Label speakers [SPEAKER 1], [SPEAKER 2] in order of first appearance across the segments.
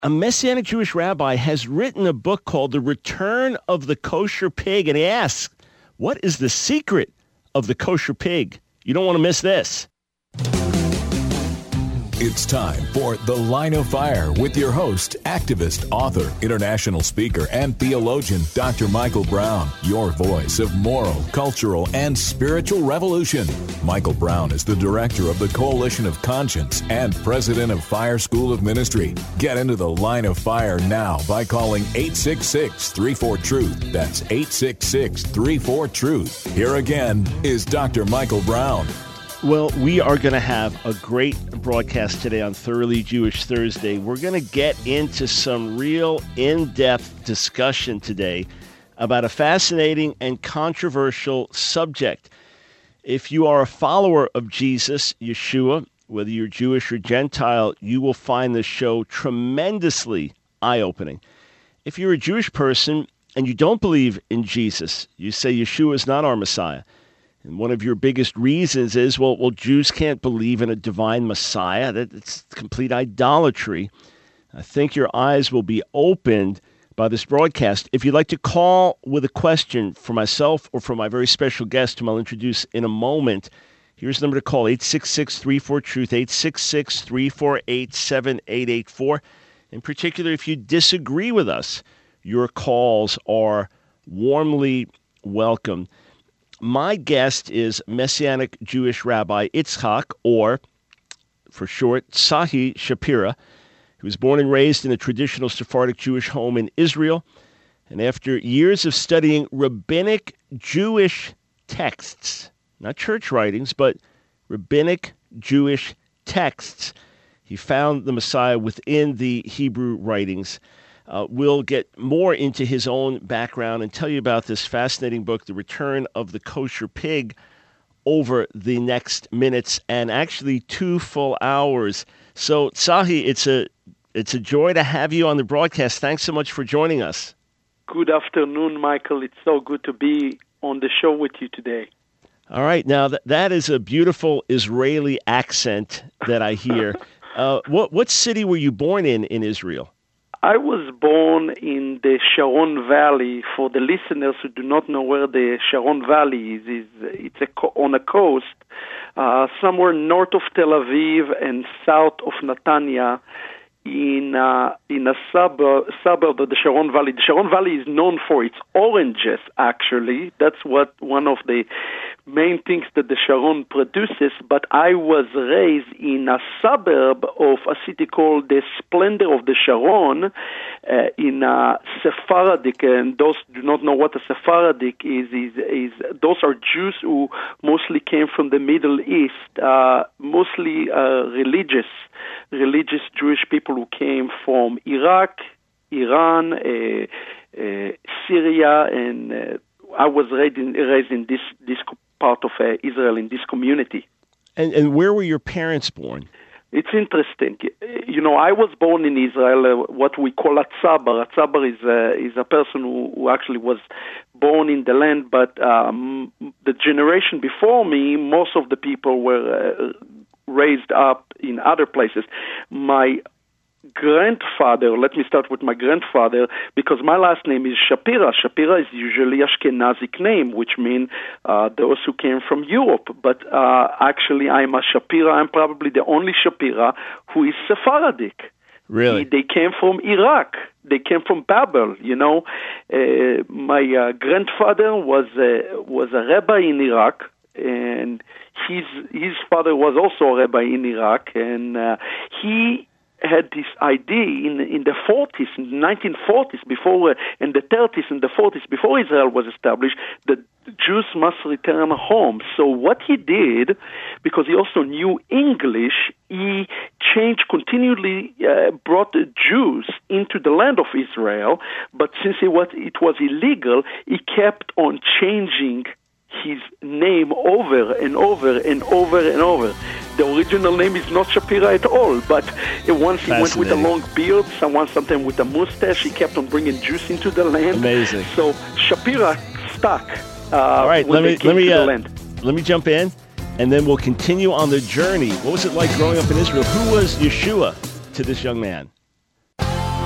[SPEAKER 1] A Messianic Jewish rabbi has written a book called The Return of the Kosher Pig, and he asks, what is the secret of the kosher pig? You don't want to miss this.
[SPEAKER 2] It's time for The Line of Fire with your host, activist, author, international speaker, and theologian, Dr. Michael Brown, your voice of moral, cultural, and spiritual revolution. Michael Brown is the director of the Coalition of Conscience and president of Fire School of Ministry. Get into The Line of Fire now by calling 866-34-TRUTH. That's 866-34-TRUTH. Here again is Dr. Michael Brown.
[SPEAKER 1] Well, we are going to have a great broadcast today on Thoroughly Jewish Thursday. We're going to get into some real in-depth discussion today about a fascinating and controversial subject. If you are a follower of Jesus, Yeshua, whether you're Jewish or Gentile, you will find this show tremendously eye-opening. If you're a Jewish person and you don't believe in Jesus, you say Yeshua is not our Messiah, and one of your biggest reasons is, well, Jews can't believe in a divine Messiah. It's complete idolatry. I think your eyes will be opened by this broadcast. If you'd like to call with a question for myself or for my very special guest, whom I'll introduce in a moment, here's the number to call, 866-34-TRUTH, 866-348-7884. In particular, if you disagree with us, your calls are warmly welcome. My guest is Messianic Jewish Rabbi Itzhak, or for short, Tzahi Shapira. He was born and raised in a traditional Sephardic Jewish home in Israel. And after years of studying rabbinic Jewish texts, not church writings, but rabbinic Jewish texts, he found the Messiah within the Hebrew writings. We'll get more into his own background and tell you about this fascinating book, The Return of the Kosher Pig, over the next minutes and actually 2 full hours. So, Tzahi, it's a joy to have you on the broadcast. Thanks so much for joining us.
[SPEAKER 3] Good afternoon, Michael. It's so good to be on the show with you today.
[SPEAKER 1] All right. Now, that is a beautiful Israeli accent that I hear. What city were you born in Israel?
[SPEAKER 3] I was born in the Sharon Valley. For the listeners who do not know where the Sharon Valley is it's on a coast, somewhere north of Tel Aviv and south of Netanya, in a suburb of the Sharon Valley. The Sharon Valley is known for its oranges, actually. That's one of the main things that the Sharon produces, but I was raised in a suburb of a city called the Splendor of the Sharon, in a Sephardic, and those do not know what a Sephardic is those are Jews who mostly came from the Middle East, mostly religious Jewish people who came from Iraq, Iran, Syria, and I was raised in this part of Israel, in this community.
[SPEAKER 1] And where were your parents born?
[SPEAKER 3] It's interesting. You know, I was born in Israel, what we call a tzabar. A tzabar is a person who actually was born in the land, but the generation before me, most of the people were raised up in other places. My grandfather, let me start with my grandfather, because my last name is Shapira. Shapira is usually Ashkenazic name, which means those who came from Europe. But actually, I'm a Shapira. I'm probably the only Shapira who is Sephardic.
[SPEAKER 1] Really?
[SPEAKER 3] They came from Iraq. They came from Babel. You know, my grandfather was a rabbi in Iraq, and his father was also a rabbi in Iraq, and he had this idea in the 40s, in the 1940s, before, in the 30s and the 40s, before Israel was established, that Jews must return home. So what he did, because he also knew English, he continually brought the Jews into the land of Israel, but since it was illegal, he kept on changing his name over and over and over and over. The original name is not Shapira at all, but once he went with a long beard, sometimes with a mustache, he kept on bringing Jews into the land.
[SPEAKER 1] Amazing.
[SPEAKER 3] So Shapira stuck.
[SPEAKER 1] All right, let me
[SPEAKER 3] jump
[SPEAKER 1] in, and then we'll continue on the journey. What was it like growing up in Israel? Who was Yeshua to this young man?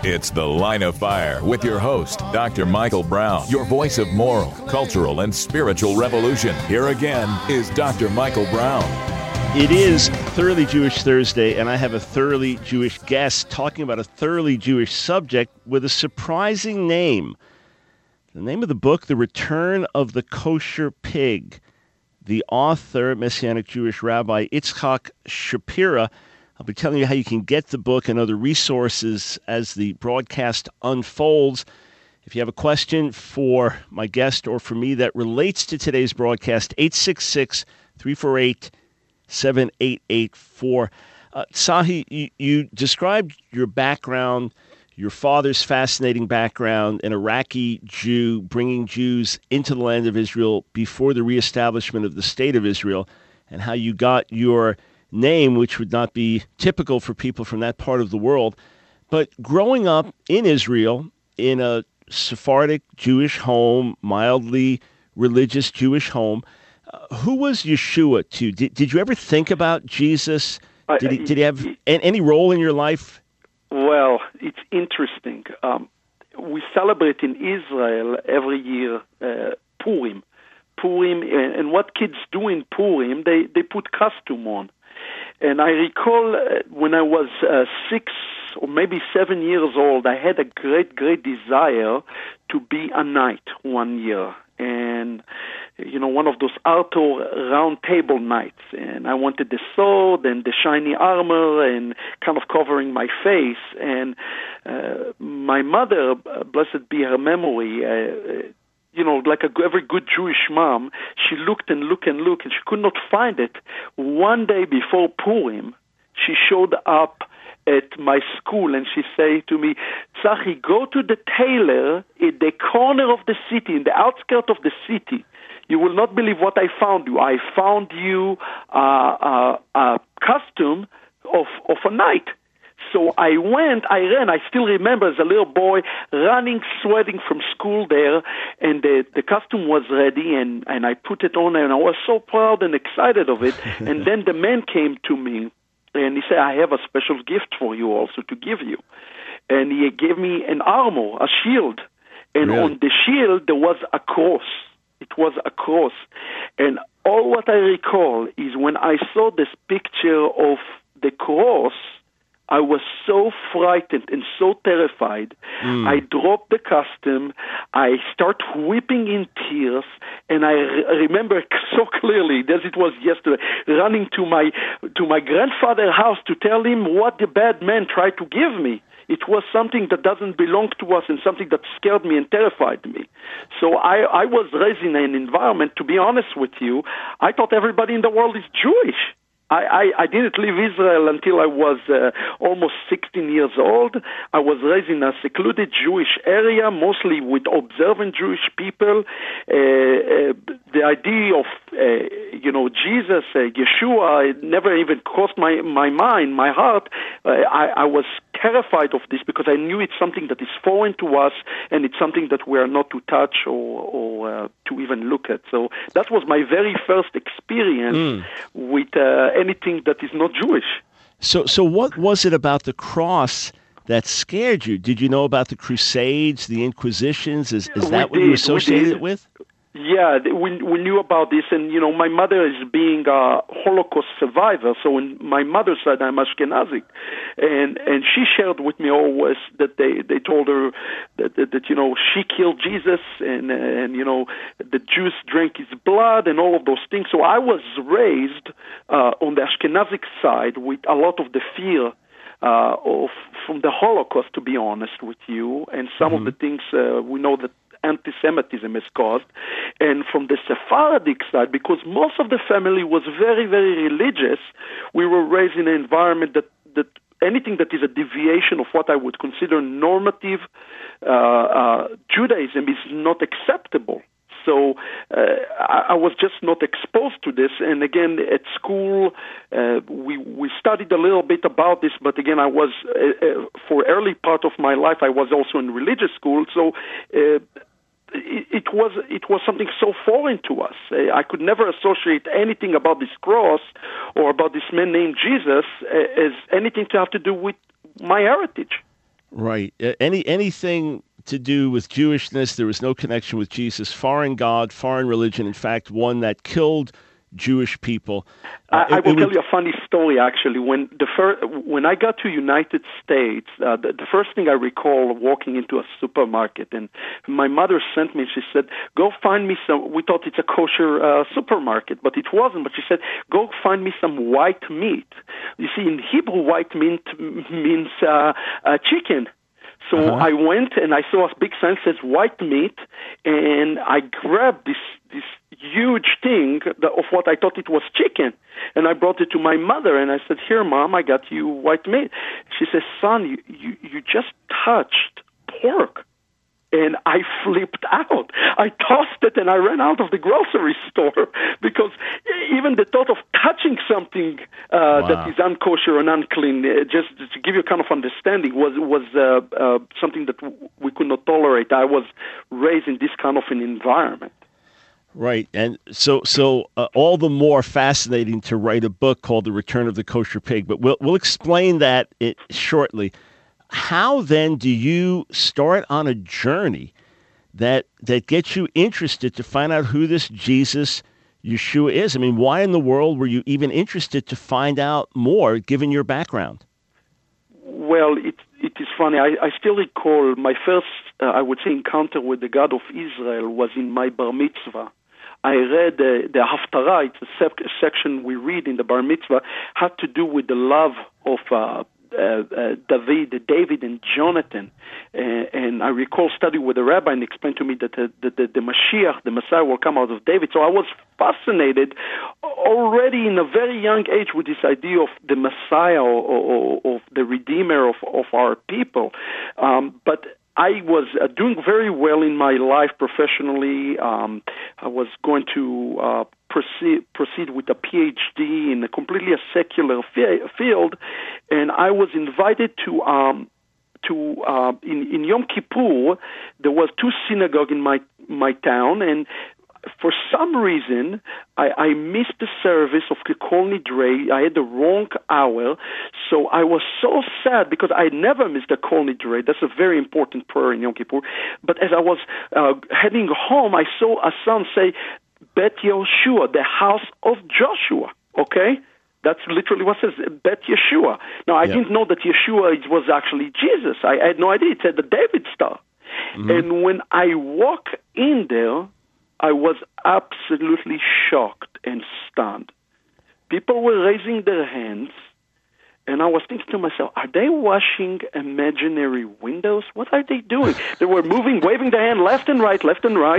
[SPEAKER 2] It's The Line of Fire with your host, Dr. Michael Brown, your voice of moral, cultural, and spiritual revolution. Here again is Dr. Michael Brown.
[SPEAKER 1] It is Thoroughly Jewish Thursday, and I have a thoroughly Jewish guest talking about a thoroughly Jewish subject with a surprising name. The name of the book, The Return of the Kosher Pig. The author, Messianic Jewish Rabbi Itzhak Shapira. I'll be telling you how you can get the book and other resources as the broadcast unfolds. If you have a question for my guest or for me that relates to today's broadcast, 866-348-7884. Tzahi, you described your background, your father's fascinating background, an Iraqi Jew bringing Jews into the land of Israel before the reestablishment of the State of Israel, and how you got your name, which would not be typical for people from that part of the world. But growing up in Israel, in a Sephardic Jewish home, mildly religious Jewish home, who was Yeshua to? Did you ever think about Jesus? Did he have any role in your life?
[SPEAKER 3] Well, it's interesting. We celebrate in Israel every year Purim. And what kids do in Purim, they put costume on. And I recall when I was 6 or maybe 7 years old, I had a great desire to be a knight one year. And, you know, one of those Arthur round table knights. And I wanted the sword and the shiny armor and kind of covering my face. And my mother, blessed be her memory, you know, like every good Jewish mom, she looked and looked and looked, and she could not find it. One day before Purim, she showed up at my school, and she said to me, Tzahi, go to the tailor in the corner of the city, in the outskirts of the city. You will not believe what I found you. I found you a costume of a knight. So I ran. I still remember as a little boy running, sweating from school there, and the costume was ready, and I put it on, and I was so proud and excited of it. And then the man came to me, and he said, I have a special gift for you also to give you. And he gave me an armor, a shield. And on the shield, there was a cross. It was a cross. And all what I recall is when I saw this picture of the cross, I was so frightened and so terrified. I dropped the costume. I start weeping in tears, and I remember so clearly, as it was yesterday, running to my grandfather's house to tell him what the bad man tried to give me. It was something that doesn't belong to us and something that scared me and terrified me. So I was raised in an environment, to be honest with you, I thought everybody in the world is Jewish. I didn't leave Israel until I was almost 16 years old. I was raised in a secluded Jewish area, mostly with observant Jewish people. The idea of, Jesus, Yeshua, it never even crossed my mind, my heart. I was terrified of this because I knew it's something that is foreign to us, and it's something that we are not to touch or to even look at. So that was my very first experience with anything that is not Jewish.
[SPEAKER 1] So what was it about the cross that scared you? Did you know about the Crusades, the Inquisitions? Is that what you associated it with?
[SPEAKER 3] Yeah, we knew about this, and my mother is being a Holocaust survivor. So on my mother's side, I'm Ashkenazi, and she shared with me always that they told her that she killed Jesus, and the Jews drank his blood, and all of those things. So I was raised on the Ashkenazic side with a lot of the fear from the Holocaust, to be honest with you, and some of the things we know that anti-Semitism is caused, and from the Sephardic side, because most of the family was very, very religious, we were raised in an environment that anything that is a deviation of what I would consider normative Judaism is not acceptable. So I was just not exposed to this. And again, at school, we studied a little bit about this. But again, I was, for early part of my life, I was also in religious school. So it was something so foreign to us. I could never associate anything about this cross or about this man named Jesus as anything to have to do with my heritage.
[SPEAKER 1] Right. Anything to do with Jewishness, there was no connection with Jesus. Foreign God, foreign religion. In fact, one that killed Jewish people.
[SPEAKER 3] I will tell you a funny story, actually. When I got to United States, the first thing I recall walking into a supermarket, and my mother sent me, she said, go find me some, we thought it's a kosher supermarket, but it wasn't, but she said, go find me some white meat. You see, in Hebrew, white meat means chicken. So I went and I saw a big sign that says white meat, and I grabbed this huge thing of what I thought it was chicken, and I brought it to my mother, and I said, here, Mom, I got you white meat. She says, son, you just touched pork. And I flipped out. I tossed it and I ran out of the grocery store because even the thought of touching something that is unkosher and unclean, just to give you a kind of understanding, was something that we could not tolerate. I was raised in this kind of an environment.
[SPEAKER 1] Right, and so all the more fascinating to write a book called The Return of the Kosher Pig. But we'll explain that shortly. How then do you start on a journey that gets you interested to find out who this Jesus Yeshua is? I mean, why in the world were you even interested to find out more, given your background?
[SPEAKER 3] Well, it is funny. I still recall my first, I would say, encounter with the God of Israel was in my bar mitzvah. I read the Haftarah. It's a section we read in the bar mitzvah, had to do with the love of David and Jonathan, and I recall studying with the rabbi and explained to me that the Mashiach, the Messiah, will come out of David. So I was fascinated already in a very young age with this idea of the Messiah or of the Redeemer of our people. But I was doing very well in my life professionally. I was going to proceed with a PhD in a completely secular field, and I was invited to in Yom Kippur. There was 2 synagogues in my town, and for some reason, I missed the service of the Kol Nidrei. I had the wrong hour, so I was so sad because I never missed the Kol Nidrei. That's a very important prayer in Yom Kippur. But as I was heading home, I saw a sign say, Bet Yehoshua, the house of Joshua, okay? That's literally what it says, Bet Yeshua. Now, I didn't know that Yeshua was actually Jesus. I had no idea. It said the David star. Mm-hmm. And when I walk in there, I was absolutely shocked and stunned. People were raising their hands, and I was thinking to myself, are they washing imaginary windows? What are they doing? They were moving, waving their hand left and right,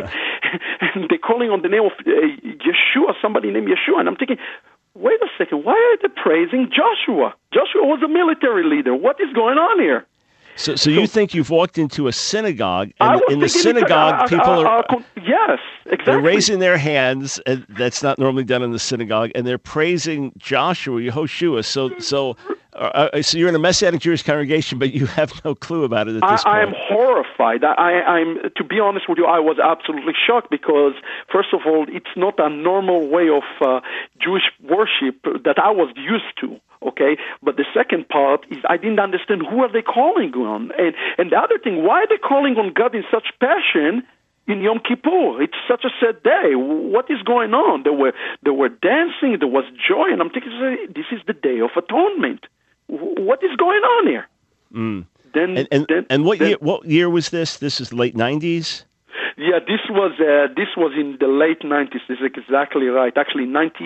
[SPEAKER 3] and they're calling on the name of Yeshua, somebody named Yeshua. And I'm thinking, wait a second, why are they praising Joshua? Joshua was a military leader. What is going on here?
[SPEAKER 1] So you think you've walked into a synagogue, and in the synagogue, people are...
[SPEAKER 3] Yes, exactly.
[SPEAKER 1] They're raising their hands, and that's not normally done in the synagogue, and they're praising Joshua, Yehoshua. So you're in a Messianic Jewish congregation, but you have no clue about it at this point.
[SPEAKER 3] I am horrified. I'm to be honest with you, I was absolutely shocked because, first of all, it's not a normal way of Jewish worship that I was used to. Okay, but the second part is I didn't understand who are they calling on, and the other thing, why are they calling on God in such passion in Yom Kippur? It's such a sad day. What is going on? They were dancing. There was joy, and I'm thinking, this is the Day of Atonement. What is going on here?
[SPEAKER 1] Mm. Then what year was this? This is the late 90s.
[SPEAKER 3] Yeah, this was in the late 90s. This is exactly right. Actually,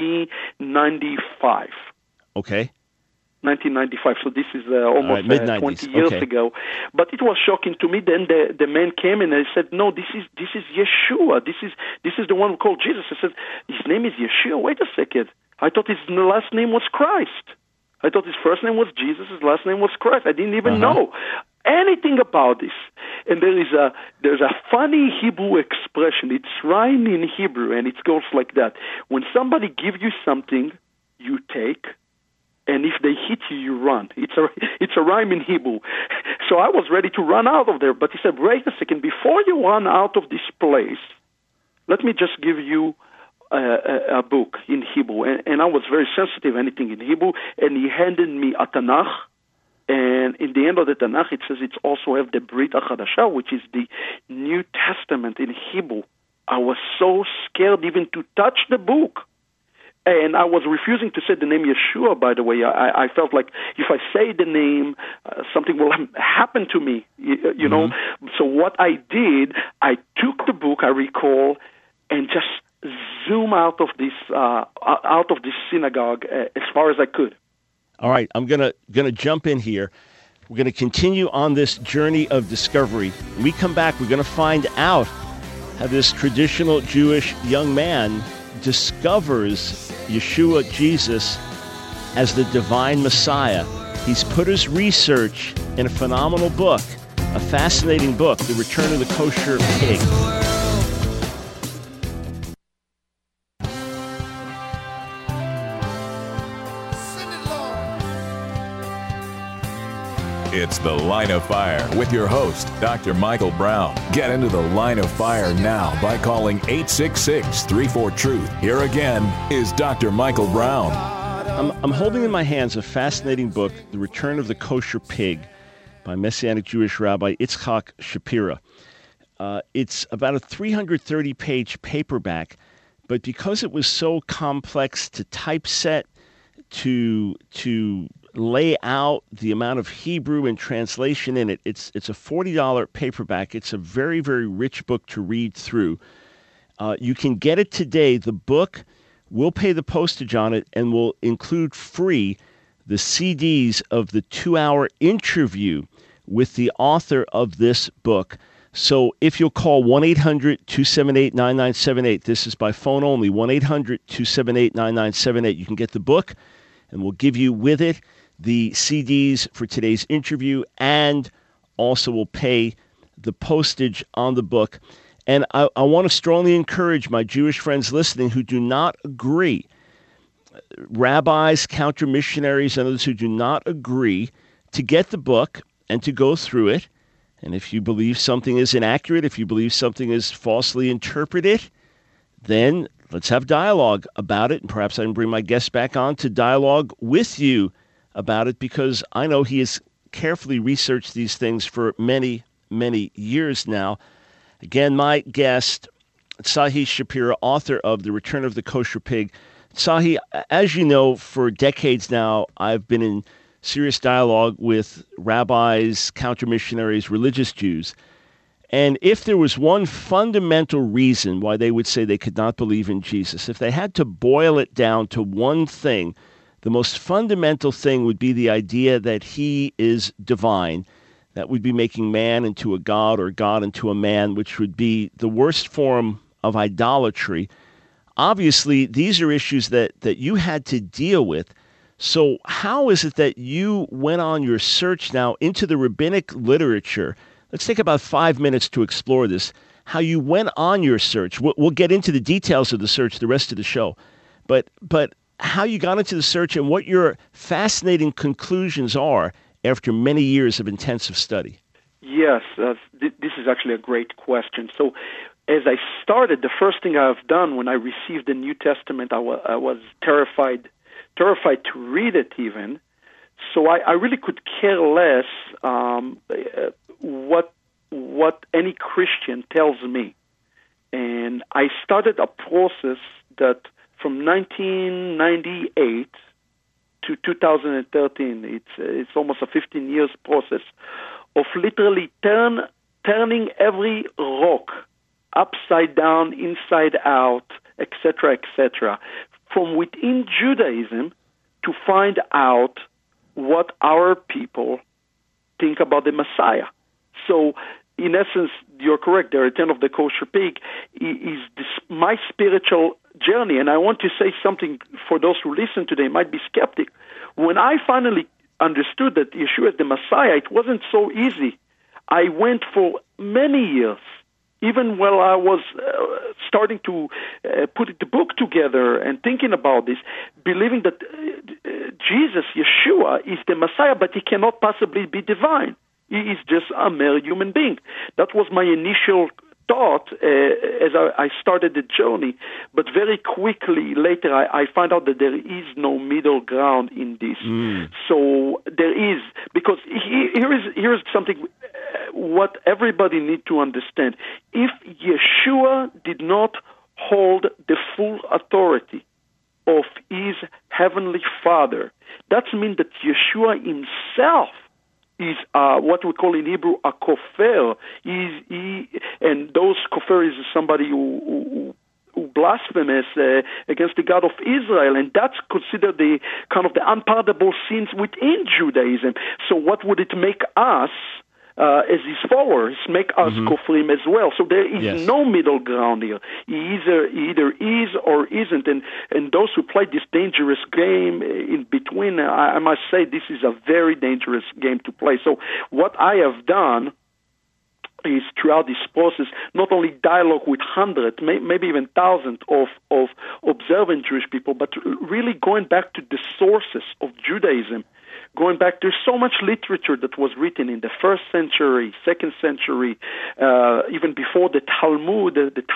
[SPEAKER 3] 1995.
[SPEAKER 1] Okay.
[SPEAKER 3] 1995, so this is almost 20 years ago. But it was shocking to me. Then the man came and I said, "No, this is Yeshua. This is the one called Jesus." I said, "His name is Yeshua." Wait a second. I thought his last name was Christ. I thought his first name was Jesus. His last name was Christ. I didn't even know anything about this. And there's a funny Hebrew expression. It's rhyme in Hebrew, and it goes like that: when somebody gives you something, you take. And if they hit you, you run. It's a rhyme in Hebrew. So I was ready to run out of there. But he said, wait a second, before you run out of this place, let me just give you a book in Hebrew. And I was very sensitive, anything in Hebrew. And he handed me a Tanakh And in the end of the Tanakh, it says it's also have the Brit HaChadashah, which is the New Testament in Hebrew. I was so scared even to touch the book. And I was refusing to say the name Yeshua, by the way. I felt like if I say the name, something will happen to me, you know. So what I did, I took the book, I recall, and just zoom out of this synagogue as far as I could.
[SPEAKER 1] All right, I'm gonna jump in here. We're gonna continue on this journey of discovery. When we come back, we're gonna find out how this traditional Jewish young man discovers Yeshua, Jesus, as the divine Messiah. He's put his research in a phenomenal book, a fascinating book, The Return of the Kosher Pig.
[SPEAKER 2] It's The Line of Fire with your host, Dr. Michael Brown. Get into The Line of Fire now by calling 866-34-TRUTH. Here again is Dr. Michael Brown.
[SPEAKER 1] I'm holding in my hands a fascinating book, The Return of the Kosher Pig, by Messianic Jewish Rabbi Itzhak Shapira. It's about a 330-page paperback, but because it was so complex to typeset, to lay out the amount of Hebrew and translation in it, it's a $40 paperback. It's a very, very rich book to read through. You can get it today. The book will pay the postage on it and will include free the CDs of the 2-hour interview with the author of this book. So if you'll call 1-800-278-9978, this is by phone only, 1-800-278-9978, you can get the book, and we'll give you with it the CDs for today's interview, and also will pay the postage on the book. And I want to strongly encourage my Jewish friends listening who do not agree, rabbis, counter-missionaries, and others who do not agree, to get the book and to go through it. And if you believe something is inaccurate, if you believe something is falsely interpreted, then let's have dialogue about it. And perhaps I can bring my guest back on to dialogue with you about it, because I know he has carefully researched these things for many, many years now. Again, my guest, Tzahi Shapira, author of The Return of the Kosher Pig. Tzahi, as you know, for decades now, I've been in serious dialogue with rabbis, counter-missionaries, religious Jews. And if there was one fundamental reason why they would say they could not believe in Jesus, if they had to boil it down to one thing, the most fundamental thing would be the idea that he is divine. That would be making man into a god or God into a man, which would be the worst form of idolatry. Obviously, these are issues that you had to deal with. So how is it that you went on your search now into the rabbinic literature? Let's take about 5 minutes to explore this, how you went on your search. We'll get into the details of the search the rest of the show. But how you got into the search and what your fascinating conclusions are after many years of intensive study.
[SPEAKER 3] Yes, this is actually a great question. So as I started, the first thing I've done when I received the New Testament, I was terrified to read it even. So I really could care less what any Christian tells me. And I started a process that from 1998 to 2013, it's almost a 15 years process of literally turning every rock upside down, inside out, etc., from within Judaism to find out what our people think about the Messiah. So, in essence, you're correct. The Return of the Kosher Pig is my spiritual journey. And I want to say something for those who listen today might be skeptic. When I finally understood that Yeshua is the Messiah, it wasn't so easy. I went for many years, even while I was starting to put the book together and thinking about this, believing that Jesus, Yeshua, is the Messiah, but he cannot possibly be divine. He is just a mere human being. That was my initial thought as I started the journey, but very quickly later I found out that there is no middle ground in this. So there is, because here is something what everybody needs to understand. If Yeshua did not hold the full authority of his heavenly Father, that means that Yeshua himself is what we call in Hebrew a kofar. And those kofar is somebody who blasphemes against the God of Israel, and that's considered the kind of the unpardonable sins within Judaism. So what would it make us as his followers, make us kofrim as well? So there is no middle ground here. He either is or isn't, and those who play this dangerous game in between, I must say this is a very dangerous game to play. So what I have done is throughout this process, not only dialogue with hundreds, maybe even thousands of observant Jewish people, but really going back to the sources of Judaism. Going back, there's so much literature that was written in the 1st century, 2nd century, even before the Talmud,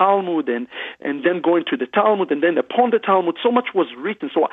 [SPEAKER 3] and then going to the Talmud, and then upon the Talmud, so much was written. So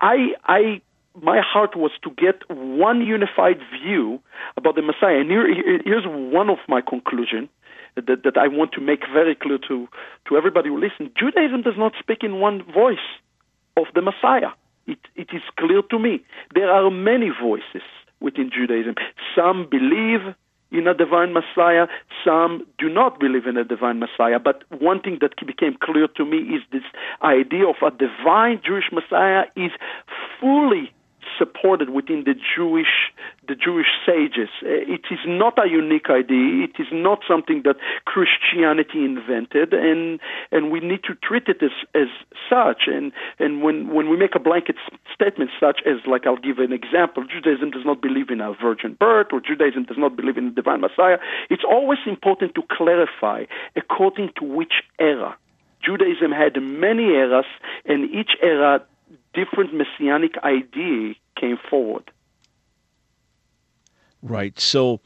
[SPEAKER 3] my heart was to get one unified view about the Messiah. And here's one of my conclusions that I want to make very clear to everybody who listens. Judaism does not speak in one voice of the Messiah. It is clear to me. There are many voices within Judaism. Some believe in a divine Messiah, some do not believe in a divine Messiah. But one thing that became clear to me is this idea of a divine Jewish Messiah is fully supported within the Jewish sages. It is not a unique idea. It is not something that Christianity invented, and we need to treat it as such. And when we make a blanket statement such as, like, I'll give an example, Judaism does not believe in a virgin birth, or Judaism does not believe in a divine Messiah, it's always important to clarify according to which era. Judaism had many eras, and each era different messianic idea came forward.
[SPEAKER 1] Right. So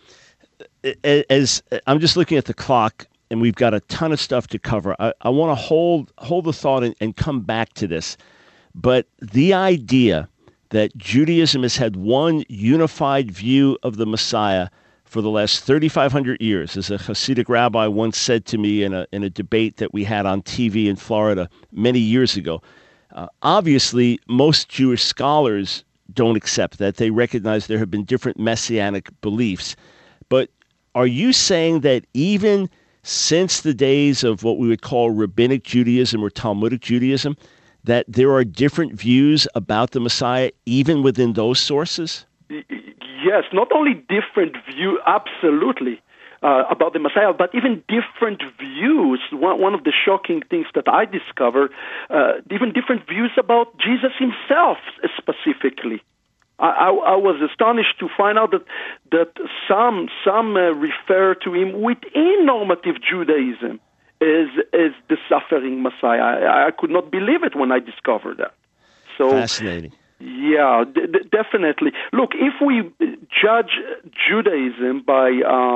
[SPEAKER 1] as I'm just looking at the clock, and we've got a ton of stuff to cover. I want to hold the thought and come back to this. But the idea that Judaism has had one unified view of the Messiah for the last 3,500 years, as a Hasidic rabbi once said to me in a debate that we had on TV in Florida many years ago. Obviously, most Jewish scholars don't accept that. They recognize there have been different messianic beliefs. But are you saying that even since the days of what we would call Rabbinic Judaism or Talmudic Judaism, that there are different views about the Messiah even within those sources?
[SPEAKER 3] Yes, not only different view, absolutely. About the Messiah, but even different views. One of the shocking things that I discovered, even different views about Jesus himself specifically. I was astonished to find out that some refer to him within normative Judaism as the suffering Messiah. I could not believe it when I discovered that. So
[SPEAKER 1] fascinating.
[SPEAKER 3] Yeah, definitely. Look, if we judge Judaism by,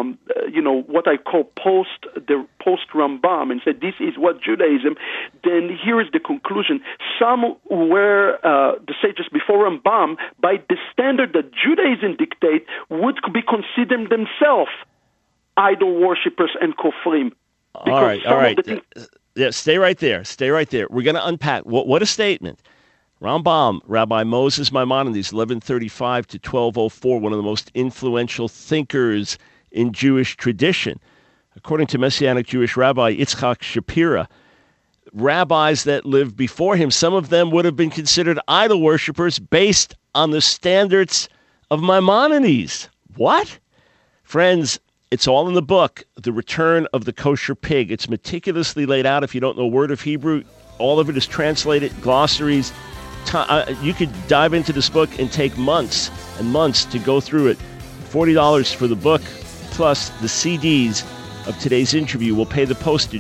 [SPEAKER 3] what I call post Rambam, and say this is what Judaism, then here is the conclusion. Some were the sages before Rambam, by the standard that Judaism dictate, would be considered themselves idol worshippers and kofrim.
[SPEAKER 1] All right. Yeah, stay right there. We're going to unpack. What a statement. Rambam, Rabbi Moses Maimonides, 1135 to 1204, one of the most influential thinkers in Jewish tradition. According to Messianic Jewish Rabbi Yitzchak Shapira, rabbis that lived before him, some of them would have been considered idol worshippers based on the standards of Maimonides. What? Friends, it's all in the book, The Return of the Kosher Pig. It's meticulously laid out. If you don't know a word of Hebrew, all of it is translated, glossaries. You could dive into this book and take months and months to go through it. $40 for the book, plus the CDs of today's interview. We'll pay the postage.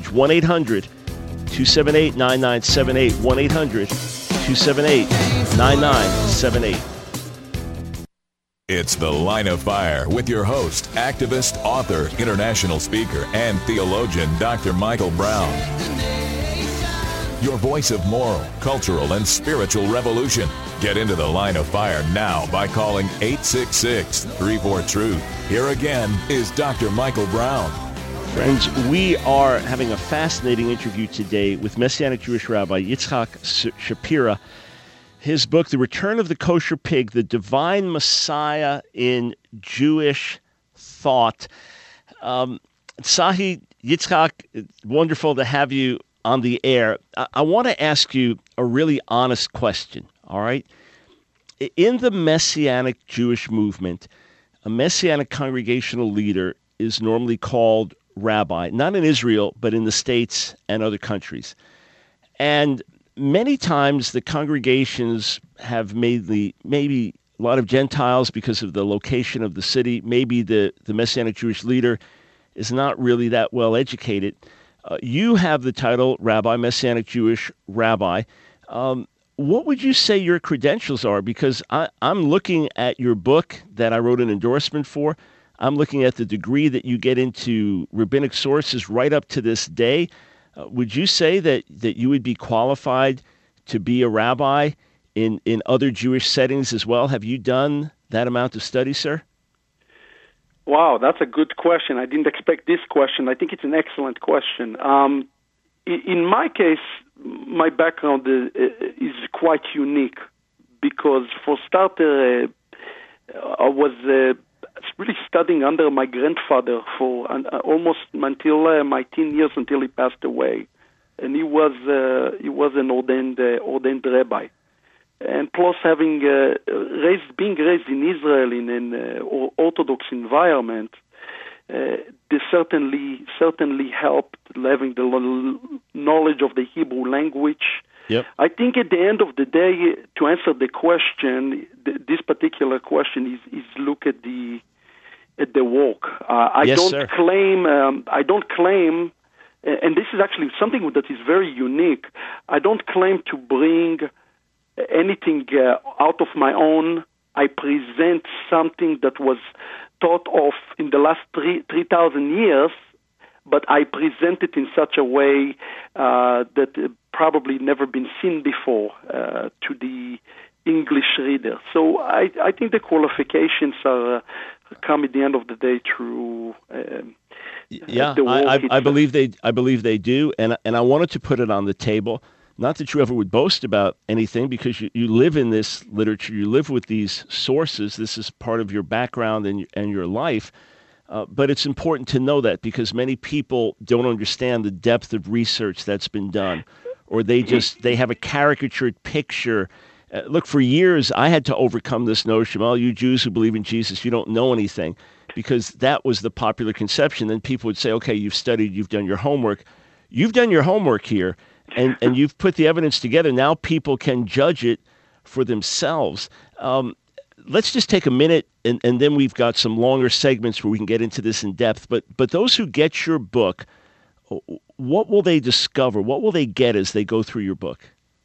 [SPEAKER 1] 1-800-278-9978. 1-800-278-9978.
[SPEAKER 2] It's The Line of Fire with your host, activist, author, international speaker, and theologian, Dr. Michael Brown. Your voice of moral, cultural, and spiritual revolution. Get into The Line of Fire now by calling 866-34-TRUTH. Here again is Dr. Michael Brown.
[SPEAKER 1] Friends, we are having a fascinating interview today with Messianic Jewish Rabbi Yitzhak Shapira. His book, The Return of the Kosher Pig, The Divine Messiah in Jewish Thought. Sahi, Yitzhak, wonderful to have you on the air. I want to ask you a really honest question, all right? In the Messianic Jewish movement, a Messianic congregational leader is normally called rabbi, not in Israel, but in the States and other countries. And many times the congregations have maybe a lot of Gentiles because of the location of the city. Maybe the Messianic Jewish leader is not really that well educated. You have the title Rabbi, Messianic Jewish Rabbi. What would you say your credentials are? Because I'm looking at your book that I wrote an endorsement for. I'm looking at the degree that you get into rabbinic sources right up to this day. Would you say that you would be qualified to be a rabbi in other Jewish settings as well? Have you done that amount of study, sir?
[SPEAKER 3] Wow, that's a good question. I didn't expect this question. I think it's an excellent question. In my case, my background is quite unique because, for starter, I was really studying under my grandfather for almost until my teen years, until he passed away, and he was an ordained rabbi, and plus having being raised in Israel in an Orthodox environment, this certainly helped having the knowledge of the Hebrew language.
[SPEAKER 1] Yep.
[SPEAKER 3] I think at the end of the day, to answer the question, this particular question is look at the work. I don't claim, and this is actually something that is very unique. I don't claim to bring anything out of my own. I present something that was thought of in the last 3,000 years, but I present it in such a way that probably never been seen before to the English reader. So I think the qualifications are come at the end of the day through.
[SPEAKER 1] I believe they do, and I wanted to put it on the table. Not that you ever would boast about anything, because you live in this literature, you live with these sources. This is part of your background and your life. But it's important to know that, because many people don't understand the depth of research that's been done, or they have a caricatured picture. Look, for years I had to overcome this notion, well, you Jews who believe in Jesus, you don't know anything, because that was the popular conception. Then people would say, okay, you've studied, you've done your homework. You've done your homework here, and you've put the evidence together. Now people can judge it for themselves. Let's just take a minute, and then we've got some longer segments where we can get into this in depth. But those who get your book, what will they discover? What will they get as they go through your book?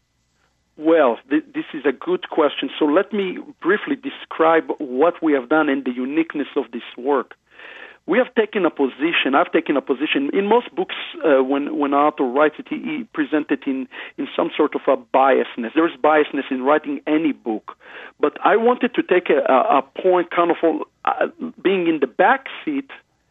[SPEAKER 3] Well, this is a good question. So let me briefly describe what we have done and the uniqueness of this work. We have taken a position, I've taken a position, in most books, when an author writes it, he presents it in some sort of a biasness. There is biasness in writing any book. But I wanted to take a point kind of being in the back seat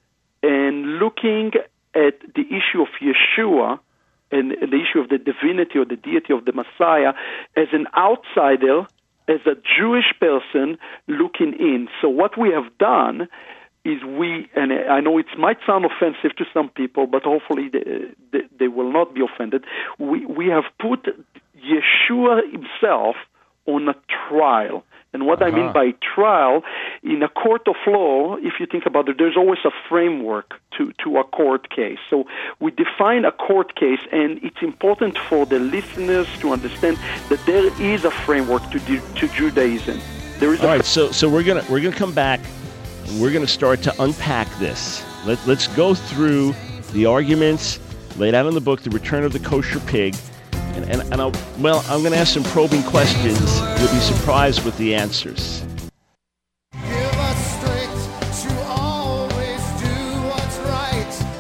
[SPEAKER 3] and looking at the issue of Yeshua and the issue of the divinity or the deity of the Messiah as an outsider, as a Jewish person looking in. So what we have done is and I know it might sound offensive to some people, but hopefully they will not be offended. We have put Yeshua himself on a trial. And what I mean by trial, in a court of law, if you think about it, there's always a framework to a court case. So we define a court case, and it's important for the listeners to understand that there is a framework to Judaism. There is.
[SPEAKER 1] All right, so we're gonna come back. We're gonna start to unpack this. Let's go through the arguments laid out in the book, The Return of the Kosher Pig. And I'm going to ask some probing questions. You'll be surprised with the answers.
[SPEAKER 4] Give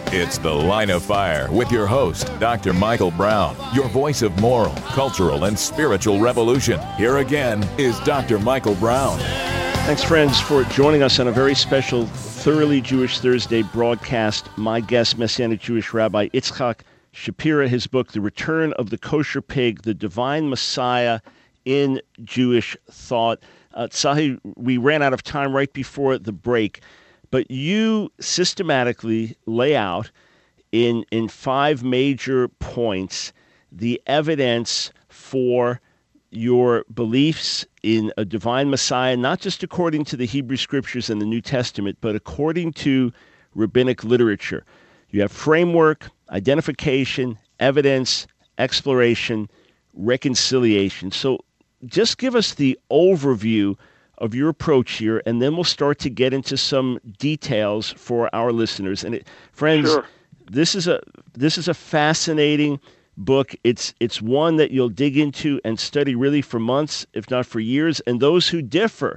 [SPEAKER 2] It's The Line of Fire with your host, Dr. Michael Brown, your voice of moral, cultural, and spiritual revolution. Here again is Dr. Michael Brown.
[SPEAKER 1] Thanks, friends, for joining us on a very special Thoroughly Jewish Thursday broadcast. My guest, Messianic Jewish Rabbi Itzhak Shapira, his book, The Return of the Kosher Pig, The Divine Messiah in Jewish Thought. Tzahi, we ran out of time right before the break, but you systematically lay out in 5 major points the evidence for your beliefs in a divine Messiah, not just according to the Hebrew Scriptures and the New Testament, but according to rabbinic literature. You have framework, identification, evidence, exploration, reconciliation. So just give us the overview of your approach here, and then we'll start to get into some details for our listeners. And friends,
[SPEAKER 3] Sure.
[SPEAKER 1] This is a fascinating book. It's one that you'll dig into and study really for months, if not for years. And those who differ,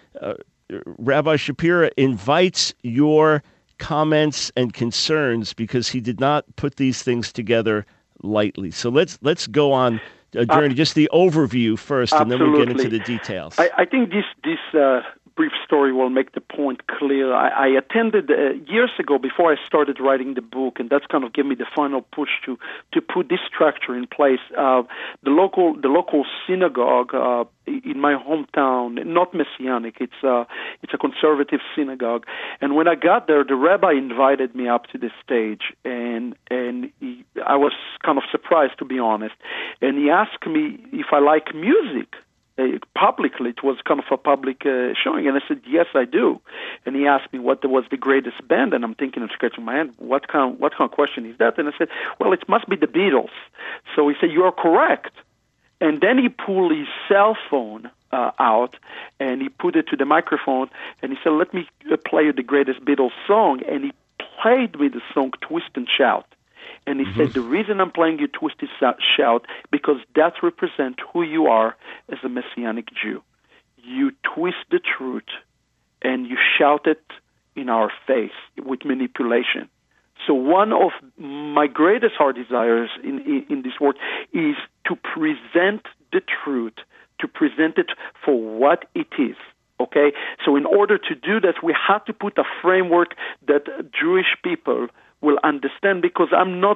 [SPEAKER 1] Rabbi Shapira invites your comments and concerns because he did not put these things together lightly. So let's go on a journey. Just the overview first, and then we'll get into the details.
[SPEAKER 3] I think this brief story will make the point clear. I attended years ago before I started writing the book, and that's kind of gave me the final push to put this structure in place. The local synagogue in my hometown, not Messianic, it's a conservative synagogue. And when I got there, the rabbi invited me up to the stage, and I was kind of surprised, to be honest. And he asked me if I like music. Publicly, it was kind of a public showing, and I said, yes, I do. And he asked me what was the greatest band, and I'm thinking and scratching my head, what kind of question is that? And I said, well, it must be the Beatles. So he said, you are correct. And then he pulled his cell phone out, and he put it to the microphone, and he said, let me play you the greatest Beatles song. And he played me the song Twist and Shout. And he said, the reason I'm playing you Twist and Shout, because that represents who you are as a Messianic Jew. You twist the truth, and you shout it in our face with manipulation. So one of my greatest heart desires in this work is to present the truth, to present it for what it is. Okay? So in order to do that, we have to put a framework that Jewish people will understand, because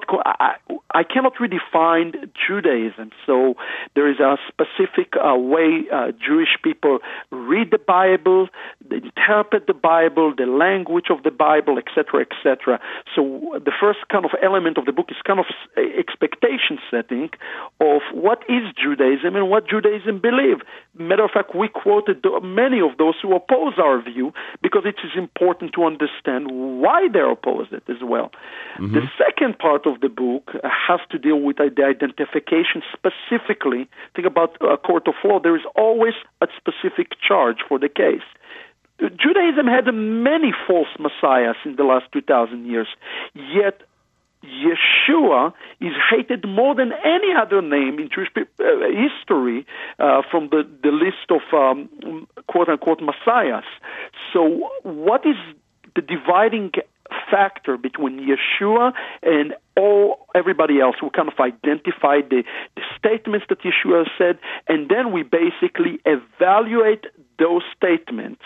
[SPEAKER 3] I cannot really find Judaism. So there is a specific way Jewish people read the Bible, they interpret the Bible, the language of the Bible, etc., etc. So the first kind of element of the book is kind of expectation setting of what is Judaism and what Judaism believe. Matter of fact, we quoted many of those who oppose our view because it is important to understand why they oppose it as well. Mm-hmm. The second part of the book has to deal with the identification specifically. Think about a court of law. There is always a specific charge for the case. Judaism had many false messiahs in the last 2,000 years, yet Yeshua is hated more than any other name in Jewish history from the list of quote-unquote messiahs. So what is the dividing factor between Yeshua and everybody else? We kind of identified the statements that Yeshua said, and then we basically evaluate those statements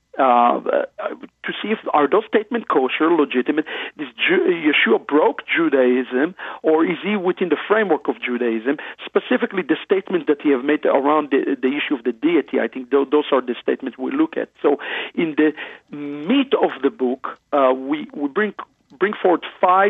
[SPEAKER 3] to see if are those statements kosher, legitimate. Yeshua broke Judaism, or is he within the framework of Judaism? Specifically, the statements that he have made around the issue of the deity. I think those are the statements we look at. So, in the meat of the book, we bring forward five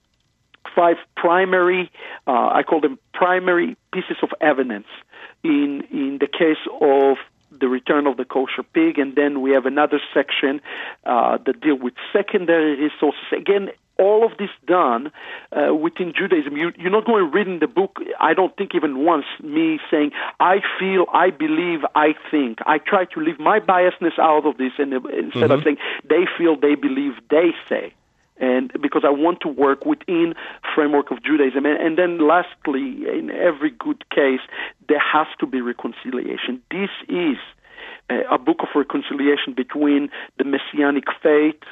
[SPEAKER 3] primary, I call them primary pieces of evidence in the case of the return of the kosher pig, and then we have another section that deal with secondary resources. Again, all of this done within Judaism. You're not going to read in the book, I don't think even once, me saying, I feel, I believe, I think. I try to leave my biasness out of this instead of saying, they feel, they believe, they say. And because I want to work within framework of Judaism. And then lastly, in every good case, there has to be reconciliation. This is a book of reconciliation between the Messianic faith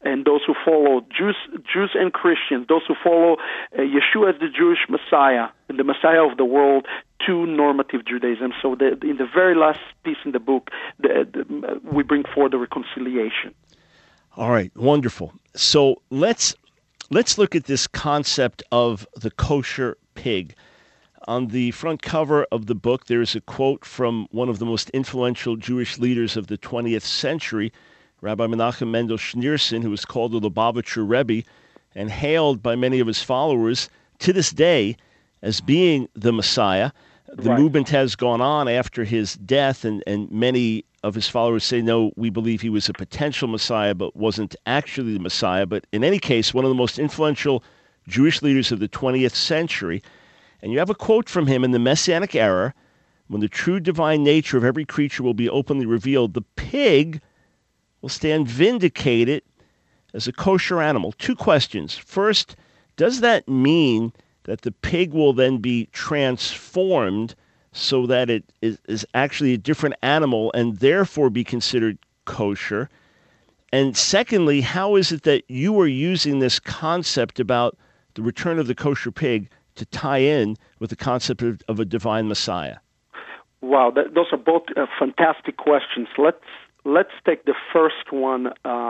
[SPEAKER 3] and those who follow Jews and Christians, those who follow Yeshua as the Jewish Messiah, and the Messiah of the world, to normative Judaism. So in the very last piece in the book, we bring forward the reconciliation.
[SPEAKER 1] All right, wonderful. So let's look at this concept of the kosher pig. On the front cover of the book, there is a quote from one of the most influential Jewish leaders of the 20th century, Rabbi Menachem Mendel Schneerson, who was called the Lubavitcher Rebbe and hailed by many of his followers to this day as being the Messiah. The movement has gone on after his death, and many of his followers say, no, we believe he was a potential Messiah but wasn't actually the Messiah. But in any case, one of the most influential Jewish leaders of the 20th century. And you have a quote from him: in the Messianic era, when the true divine nature of every creature will be openly revealed, the pig will stand vindicated as a kosher animal. Two questions. First, does that mean that the pig will then be transformed so that it is actually a different animal and therefore be considered kosher? And secondly, how is it that you are using this concept about the return of the kosher pig to tie in with the concept of a divine Messiah?
[SPEAKER 3] Wow, those are both fantastic questions. Let's take the first one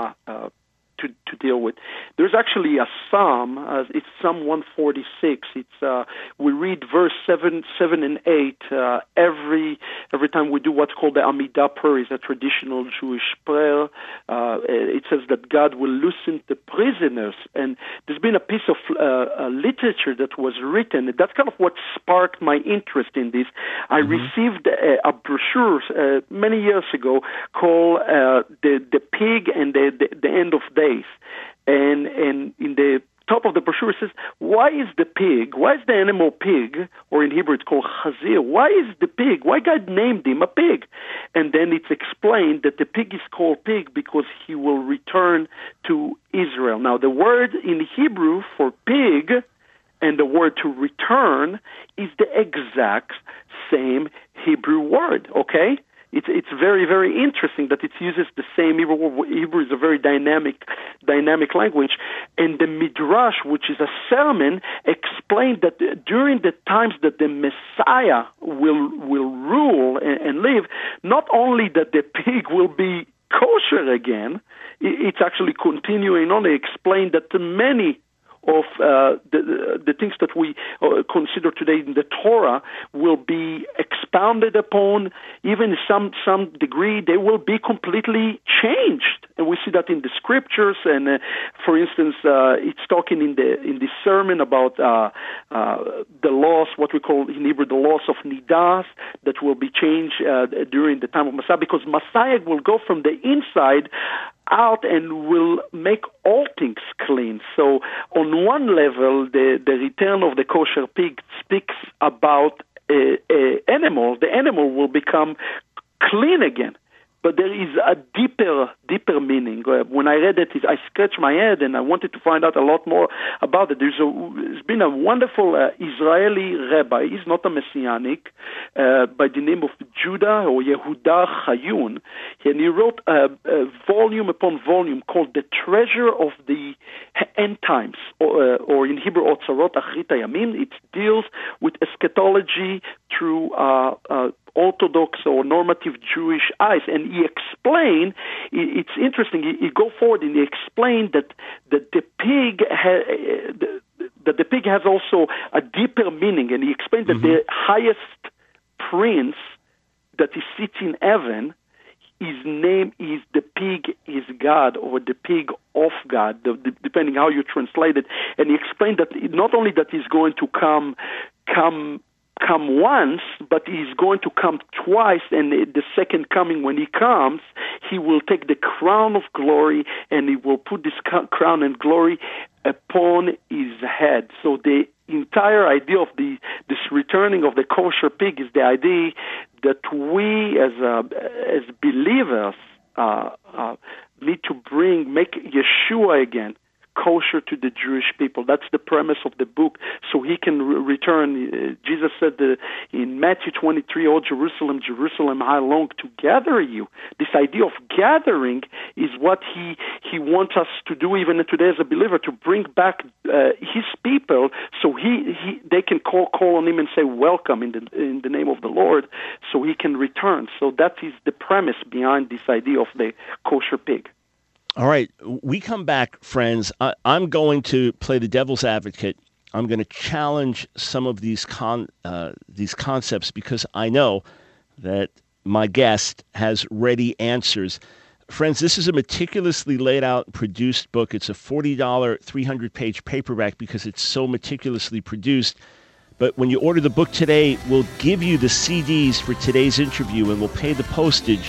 [SPEAKER 3] to deal with. There's actually a psalm. It's Psalm 146. It's we read verse 7 and 8 every time we do what's called the Amidah prayer. Is a traditional Jewish prayer. It says that God will loosen the prisoners, and there's been a piece of literature that was written. That's kind of what sparked my interest in this. I received a brochure many years ago called the Pig and the End of Days. And in the top of the brochure it says, why is the animal pig, or in Hebrew it's called chazir, why is the pig, why God named him a pig? And then it's explained that the pig is called pig because he will return to Israel. Now the word in Hebrew for pig and the word to return is the exact same Hebrew word, okay? It's very, very interesting that it uses the same Hebrew. Hebrew is a very dynamic language. And the Midrash, which is a sermon, explained that during the times that the Messiah will rule and live, not only that the pig will be kosher again, it's actually continuing on. They explained that many of the things that we consider today in the Torah will be expounded upon, even in some degree. They will be completely changed, and we see that in the scriptures. And for instance, it's talking in the sermon about the laws, what we call in Hebrew the laws of Nidas, that will be changed during the time of Messiah, because Messiah will go from the inside out and will make all things clean. So on one level, the return of the kosher pig speaks about animal. The animal will become clean again. But there is a deeper meaning. When I read it, I scratched my head and I wanted to find out a lot more about it. There's been a wonderful Israeli rabbi. He's not a messianic, by the name of Judah or Yehuda Chayun. And he wrote a volume upon volume called The Treasure of the End Times, or in Hebrew, Otzarot Achrit Hayamim. It deals with eschatology through Orthodox or normative Jewish eyes. And he explained, it's interesting, he go forward and he explained that the pig has also a deeper meaning. And he explained that the highest prince that he sits in heaven, his name is the pig is God, or the pig of God, depending how you translate it. And he explained that not only that he's going to come once, but he's going to come twice, and the second coming, when he comes, he will take the crown of glory and he will put this crown and glory upon his head. So the entire idea of this returning of the kosher pig is the idea that we as believers need to make Yeshua again kosher to the Jewish people. That's the premise of the book. So he can return. Jesus said in Matthew 23, "Oh, Jerusalem, Jerusalem, how long to gather you?" This idea of gathering is what he wants us to do even today as a believer, to bring back his people, so they can call on him and say, "Welcome in the name of the Lord," so he can return. So that is the premise behind this idea of the kosher pig.
[SPEAKER 1] All right, we come back, friends. I'm going to play the devil's advocate. I'm going to challenge some of these concepts because I know that my guest has ready answers. Friends, this is a meticulously laid out, produced book. It's a $40, 300-page paperback because it's so meticulously produced. But when you order the book today, we'll give you the CDs for today's interview, and we'll pay the postage,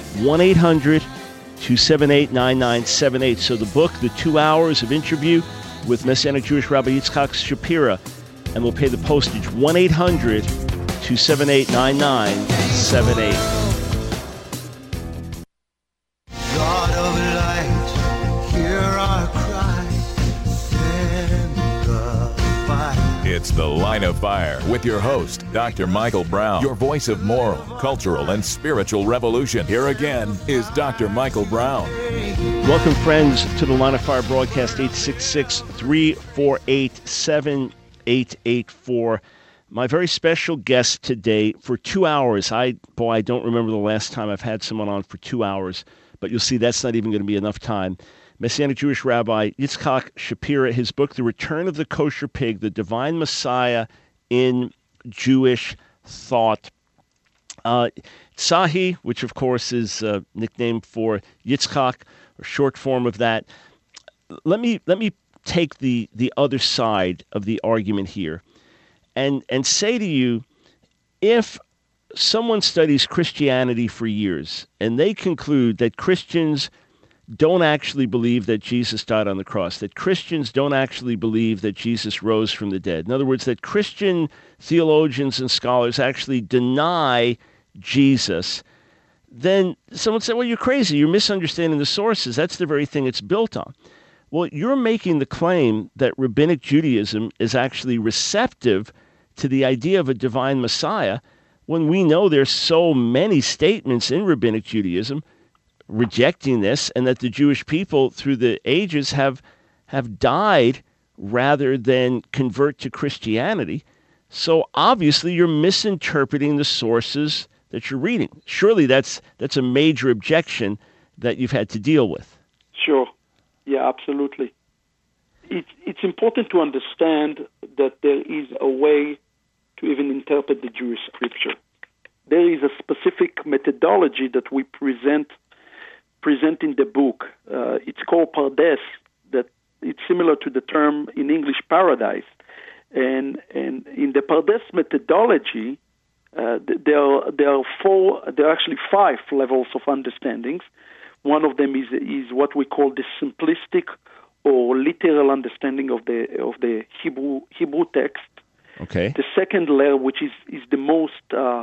[SPEAKER 1] 1-800-278-9978. So the book, the 2 hours of interview with Messianic Jewish Rabbi Yitzchak Shapira, and we'll pay the postage, 1-800-278-9978.
[SPEAKER 4] God of light, hear our cry, send the fire.
[SPEAKER 2] It's The Line of Fire with your host, Dr. Michael Brown, your voice of moral, cultural, and spiritual revolution. Here again is Dr. Michael Brown.
[SPEAKER 1] Welcome, friends, to the Line of Fire broadcast, 866-348-7884. My very special guest today for 2 hours. I don't remember the last time I've had someone on for 2 hours, but you'll see that's not even going to be enough time. Messianic Jewish Rabbi Yitzchak Shapira, his book, The Return of the Kosher Pig, The Divine Messiah in Jewish Thought. Tzahi, which of course is a nickname for Yitzchak, or short form of that. Let me take the other side of the argument here and say to you, if someone studies Christianity for years and they conclude that Christians don't actually believe that Jesus died on the cross, that Christians don't actually believe that Jesus rose from the dead, in other words, that Christian theologians and scholars actually deny Jesus, then someone said, well, you're crazy. You're misunderstanding the sources. That's the very thing it's built on. Well, you're making the claim that Rabbinic Judaism is actually receptive to the idea of a divine Messiah when we know there's so many statements in Rabbinic Judaism rejecting this, and that the Jewish people through the ages have died rather than convert to Christianity. So obviously you're misinterpreting the sources that you're reading. Surely that's a major objection that you've had to deal with.
[SPEAKER 3] Sure. Yeah, absolutely. It's important to understand that there is a way to even interpret the Jewish scripture. There is a specific methodology that we present in the book. It's called Pardes. That it's similar to the term in English paradise. And in the Pardes methodology, there are actually 5 levels of understandings. One of them is what we call the simplistic or literal understanding of the Hebrew text.
[SPEAKER 1] Okay.
[SPEAKER 3] The second layer, which is the most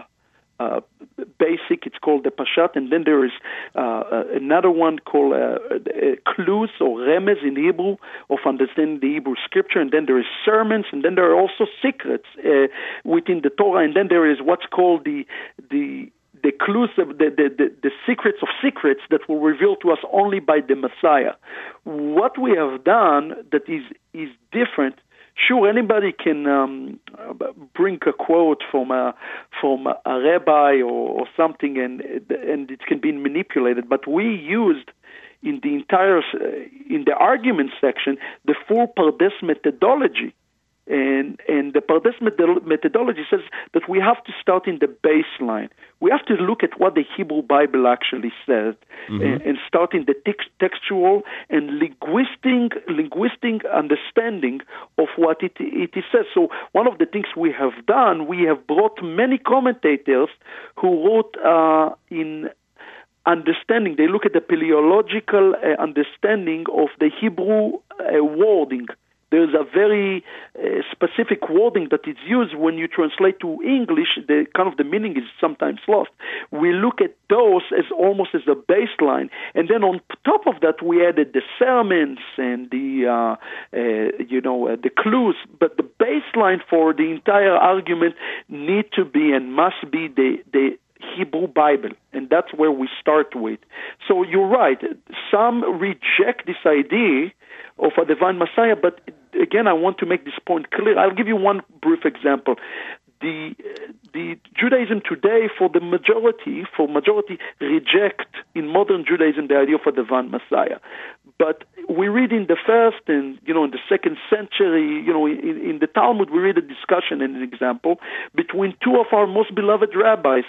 [SPEAKER 3] basic, it's called the Pashat, and then there is another one called clues or remez in Hebrew of understanding the Hebrew scripture, and then there is sermons, and then there are also secrets within the Torah, and then there is what's called the clues, the secrets of secrets that will reveal to us only by the Messiah. What we have done that is different. Sure, anybody can bring a quote from a rabbi or something, and it can be manipulated. But we used in the argument section the full Pardes methodology, and the Pardes methodology says that we have to start in the baseline. We have to look at what the Hebrew Bible actually says, and start in the textual and linguistic understanding of what it says. So one of the things we have done, we have brought many commentators who wrote in understanding. They look at the paleological understanding of the Hebrew wording There's a very specific wording that is used when you translate to English. The kind of the meaning is sometimes lost. We look at those as almost as a baseline, and then on top of that, we added the sermons and the the clues. But the baseline for the entire argument need to be and must be the Hebrew Bible, and that's where we start with. So you're right. Some reject this idea of a divine Messiah, but again, I want to make this point clear. I'll give you one brief example. The Judaism today, for majority, reject in modern Judaism the idea of a divine Messiah. But we read in the first and in the second century, in the Talmud, we read a discussion and an example between two of our most beloved rabbis,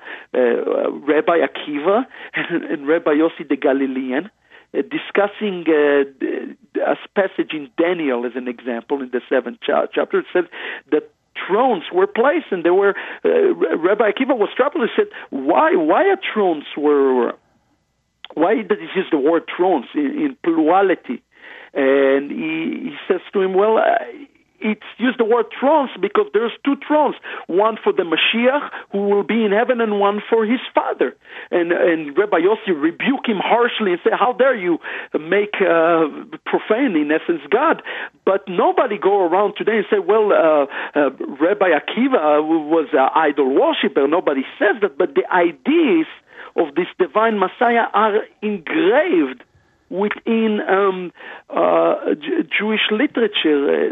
[SPEAKER 3] Rabbi Akiva and Rabbi Yossi the Galilean, discussing a passage in Daniel as an example in the 7th chapter. It said that thrones were placed, and there were Rabbi Akiva was troubled. He said, "Why are thrones were? Why did he use the word thrones in plurality?" And he says to him, "Well, it's used the word thrones because there's two thrones, one for the Mashiach who will be in heaven and one for his father." And Rabbi Yossi rebuked him harshly and said, "How dare you make profane, in essence, God?" But nobody go around today and say, "Well, Rabbi Akiva was an idol worshiper." Nobody says that, but the ideas of this divine Messiah are engraved within Jewish literature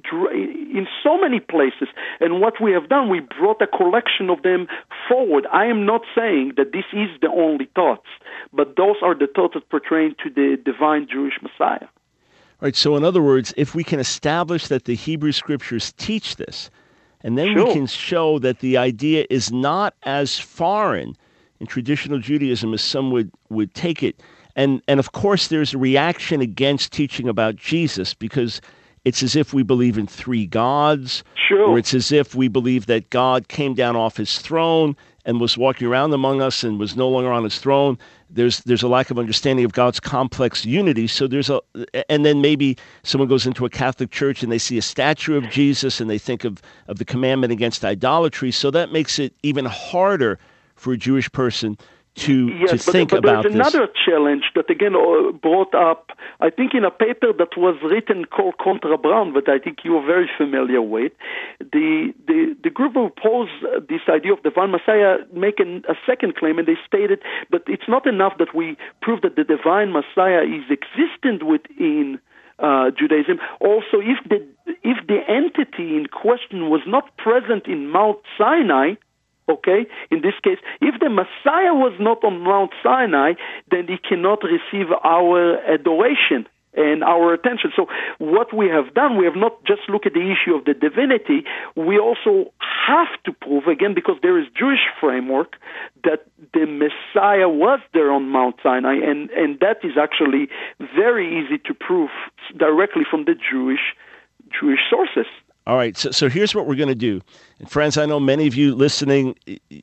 [SPEAKER 3] in so many places. And what we have done, we brought a collection of them forward. I am not saying that this is the only thoughts, but those are the thoughts that pertain to the divine Jewish Messiah.
[SPEAKER 1] All right, so in other words, if we can establish that the Hebrew Scriptures teach this, and then we can show that the idea is not as foreign in traditional Judaism as some would take it. And of course, there's a reaction against teaching about Jesus because it's as if we believe in three gods, or it's as if we believe that God came down off his throne and was walking around among us and was no longer on his throne. There's a lack of understanding of God's complex unity. So and then maybe someone goes into a Catholic church and they see a statue of Jesus and they think of the commandment against idolatry. So that makes it even harder for a Jewish person to think about this.
[SPEAKER 3] There's another challenge that again brought up, I think, in a paper that was written called Contra Brown, that I think you are very familiar with. The group who opposed this idea of divine Messiah make a second claim, and they stated, but it's not enough that we prove that the divine Messiah is existent within Judaism. Also, if the entity in question was not present in Mount Sinai, okay, in this case, if the Messiah was not on Mount Sinai, then he cannot receive our adoration and our attention. So what we have done, we have not just looked at the issue of the divinity, we also have to prove, again, because there is Jewish framework, that the Messiah was there on Mount Sinai, and that is actually very easy to prove directly from the Jewish sources.
[SPEAKER 1] All right, so here's what we're going to do. And friends, I know many of you listening,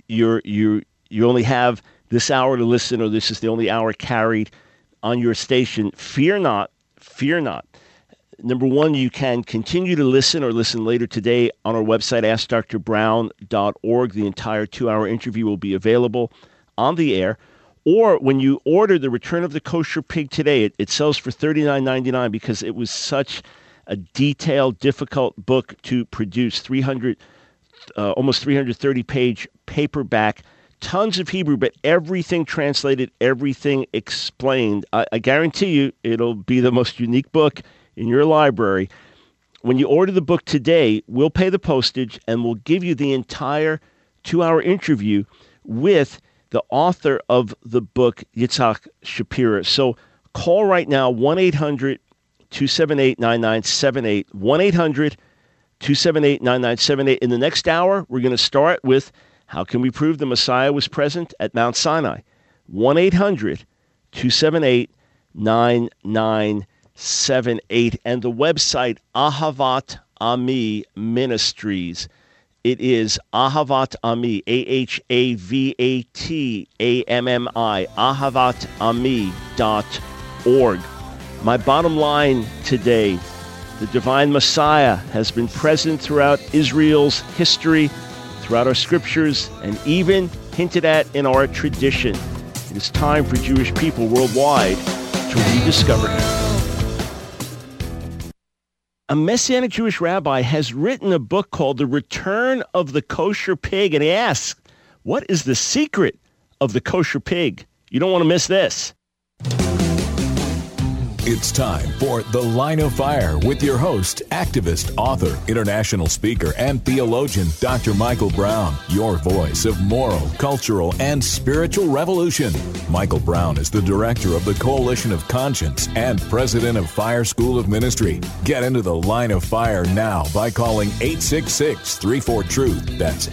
[SPEAKER 1] you only have this hour to listen, or this is the only hour carried on your station. Fear not. Number one, you can continue to listen or listen later today on our website, AskDrBrown.org. The entire 2-hour interview will be available on the air. Or when you order The Return of the Kosher Pig today, it sells for $39.99 because it was such a detailed, difficult book to produce, almost 330-page paperback, tons of Hebrew, but everything translated, everything explained. I guarantee you it'll be the most unique book in your library. When you order the book today, we'll pay the postage, and we'll give you the entire 2-hour interview with the author of the book, Yitzhak Shapira. So call right now, 1-800-278-9978, 1-800-278-9978. In the next hour, we're going to start with how can we prove the Messiah was present at Mount Sinai? 1-800-278-9978. And the website, Ahavat Ami Ministries. It is Ahavat Ami, AHAVATAMMI, ahavatami.org. My bottom line today the divine Messiah has been present throughout Israel's history, throughout our scriptures, and even hinted at in our tradition. It is time for Jewish people worldwide to rediscover him. A Messianic Jewish rabbi has written a book called The Return of the Kosher Pig, and he asks, what is the secret of the kosher pig? You don't want to miss this.
[SPEAKER 2] It's time for The Line of Fire with your host, activist, author, international speaker, and theologian, Dr. Michael Brown, your voice of moral, cultural, and spiritual revolution. Michael Brown is the director of the Coalition of Conscience and president of Fire School of Ministry. Get into The Line of Fire now by calling 866-34-TRUTH. That's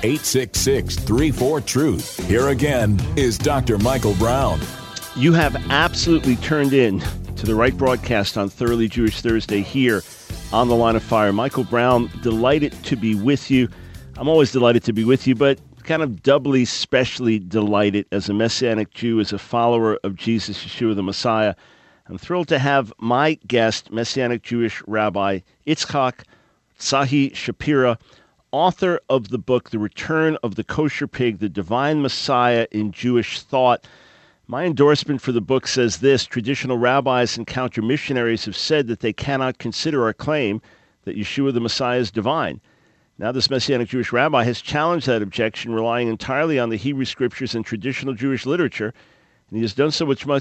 [SPEAKER 2] 866-34-TRUTH. Here again is Dr. Michael Brown.
[SPEAKER 1] You have absolutely turned in to the right broadcast on Thoroughly Jewish Thursday here on The Line of Fire. Michael Brown, delighted to be with you. I'm always delighted to be with you, but kind of doubly, specially delighted as a Messianic Jew, as a follower of Jesus, Yeshua the Messiah. I'm thrilled to have my guest, Messianic Jewish Rabbi Yitzchak Tzahi Shapira, author of the book, The Return of the Kosher Pig, The Divine Messiah in Jewish Thought. My endorsement for the book says this: traditional rabbis and counter-missionaries have said that they cannot consider our claim that Yeshua the Messiah is divine. Now this Messianic Jewish rabbi has challenged that objection, relying entirely on the Hebrew scriptures and traditional Jewish literature, and he has done so with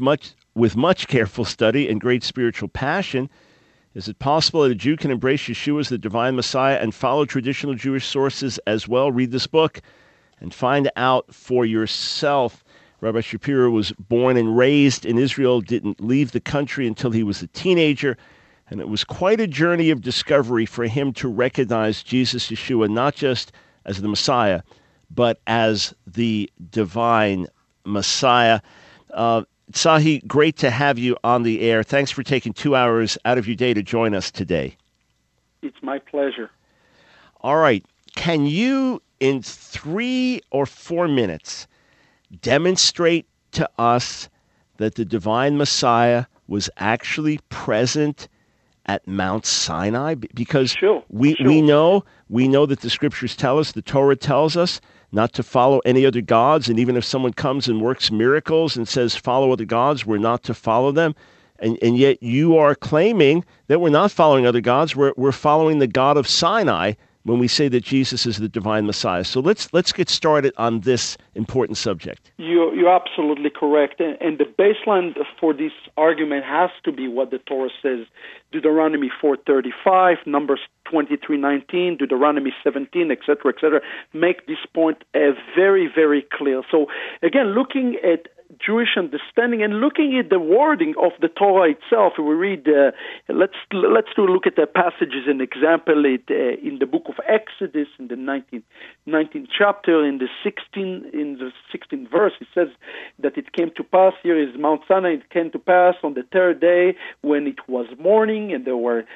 [SPEAKER 1] much careful study and great spiritual passion. Is it possible that a Jew can embrace Yeshua as the divine Messiah and follow traditional Jewish sources as well? Read this book and find out for yourself. Rabbi Shapira was born and raised in Israel, didn't leave the country until he was a teenager, and it was quite a journey of discovery for him to recognize Jesus, Yeshua, not just as the Messiah, but as the divine Messiah. Tzahi, great to have you on the air. Thanks for taking 2 hours out of your day to join us today.
[SPEAKER 3] It's my pleasure.
[SPEAKER 1] All right. Can you, in 3 or 4 minutes, demonstrate to us that the divine Messiah was actually present at Mount Sinai? Because we know that the scriptures tell us, the Torah tells us, not to follow any other gods. And even if someone comes and works miracles and says, follow other gods, we're not to follow them. And yet you are claiming that we're not following other gods. We're following the God of Sinai when we say that Jesus is the divine Messiah. So let's get started on this important subject.
[SPEAKER 3] You're absolutely correct. And the baseline for this argument has to be what the Torah says. Deuteronomy 4:35, Numbers 23:19, Deuteronomy 17, etc., make this point very, very clear. So again, looking at Jewish understanding and looking at the wording of the Torah itself, we read. Let's do a look at the passages and example it in the book of Exodus in the 19th chapter in the 16th verse. It says that it came to pass. Here is Mount Sinai. It came to pass on the third day when it was morning, and there were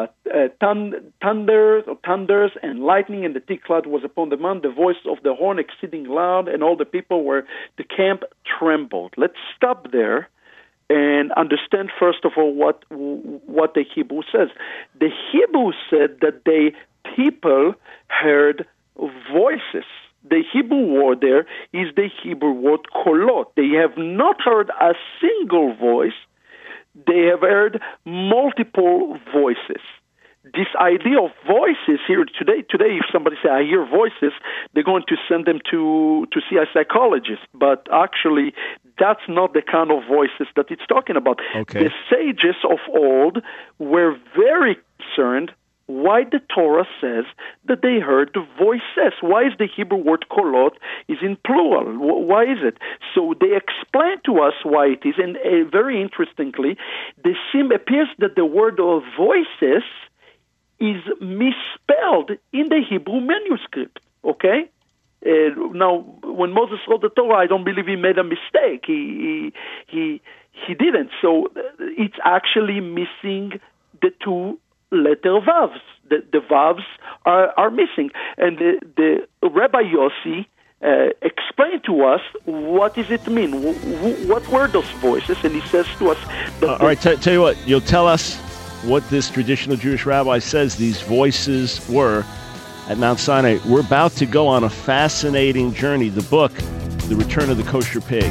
[SPEAKER 3] thunders and lightning, and the thick cloud was upon the mount. The voice of the horn exceeding loud, and all the people were the camp trembled. Let's stop there and understand, first of all, what the Hebrew says. The Hebrew said that the people heard voices. The Hebrew word there is the Hebrew word kolot. They have not heard a single voice. They have heard multiple voices. This idea of voices here today, if somebody say, I hear voices, they're going to send them to see a psychologist. But actually, that's not the kind of voices that it's talking about.
[SPEAKER 1] Okay.
[SPEAKER 3] The sages of old were very concerned why the Torah says that they heard the voices. Why is the Hebrew word kolot is in plural? Why is it? So they explain to us why it is. And very interestingly, it appears that the word of voices is misspelled in the Hebrew manuscript, okay? Now, when Moses wrote the Torah, I don't believe he made a mistake. He didn't. So it's actually missing the two letter vavs. The vavs are missing. And the Rabbi Yossi explained to us what does it mean. What were those voices? And he says to us...
[SPEAKER 1] All right, tell you what, you'll tell us what this traditional Jewish rabbi says these voices were at Mount Sinai. We're about to go on a fascinating journey. The book, The Return of the Kosher Pig.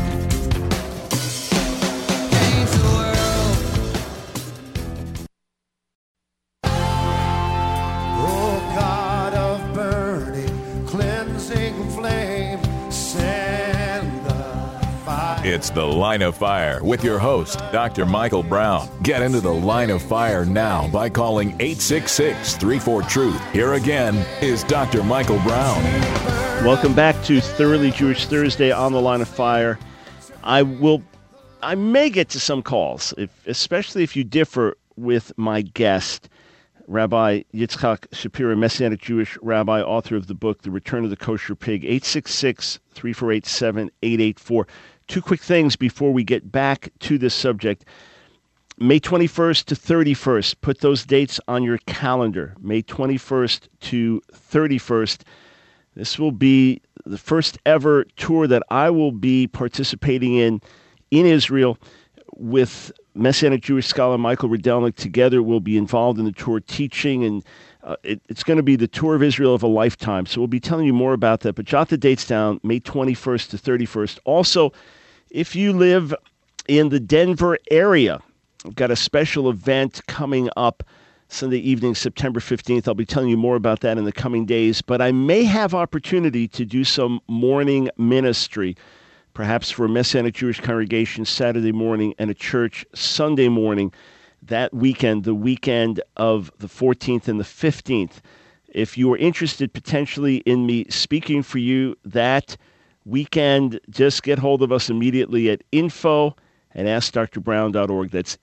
[SPEAKER 2] It's The Line of Fire with your host, Dr. Michael Brown. Get into the Line of Fire now by calling 866-34-TRUTH. Here again is Dr. Michael Brown.
[SPEAKER 1] Welcome back to Thoroughly Jewish Thursday on the Line of Fire. I may get to some calls, especially if you differ with my guest, Rabbi Yitzchak Shapira, Messianic Jewish rabbi, author of the book, The Return of the Kosher Pig, 866-348-7884. Two quick things before we get back to this subject. May 21st to 31st, put those dates on your calendar. May 21st to 31st. This will be the first ever tour that I will be participating in Israel with Messianic Jewish scholar Michael Rydelnik. Together we'll be involved in the tour teaching, and it's going to be the tour of Israel of a lifetime. So we'll be telling you more about that, but jot the dates down, May 21st to 31st. Also, if you live in the Denver area, I've got a special event coming up Sunday evening, September 15th. I'll be telling you more about that in the coming days, but I may have opportunity to do some morning ministry, perhaps for a Messianic Jewish congregation Saturday morning and a church Sunday morning that weekend, the weekend of the 14th and the 15th. If you are interested potentially in me speaking for you that weekend, just get hold of us immediately at info@askdrbrown.org. That's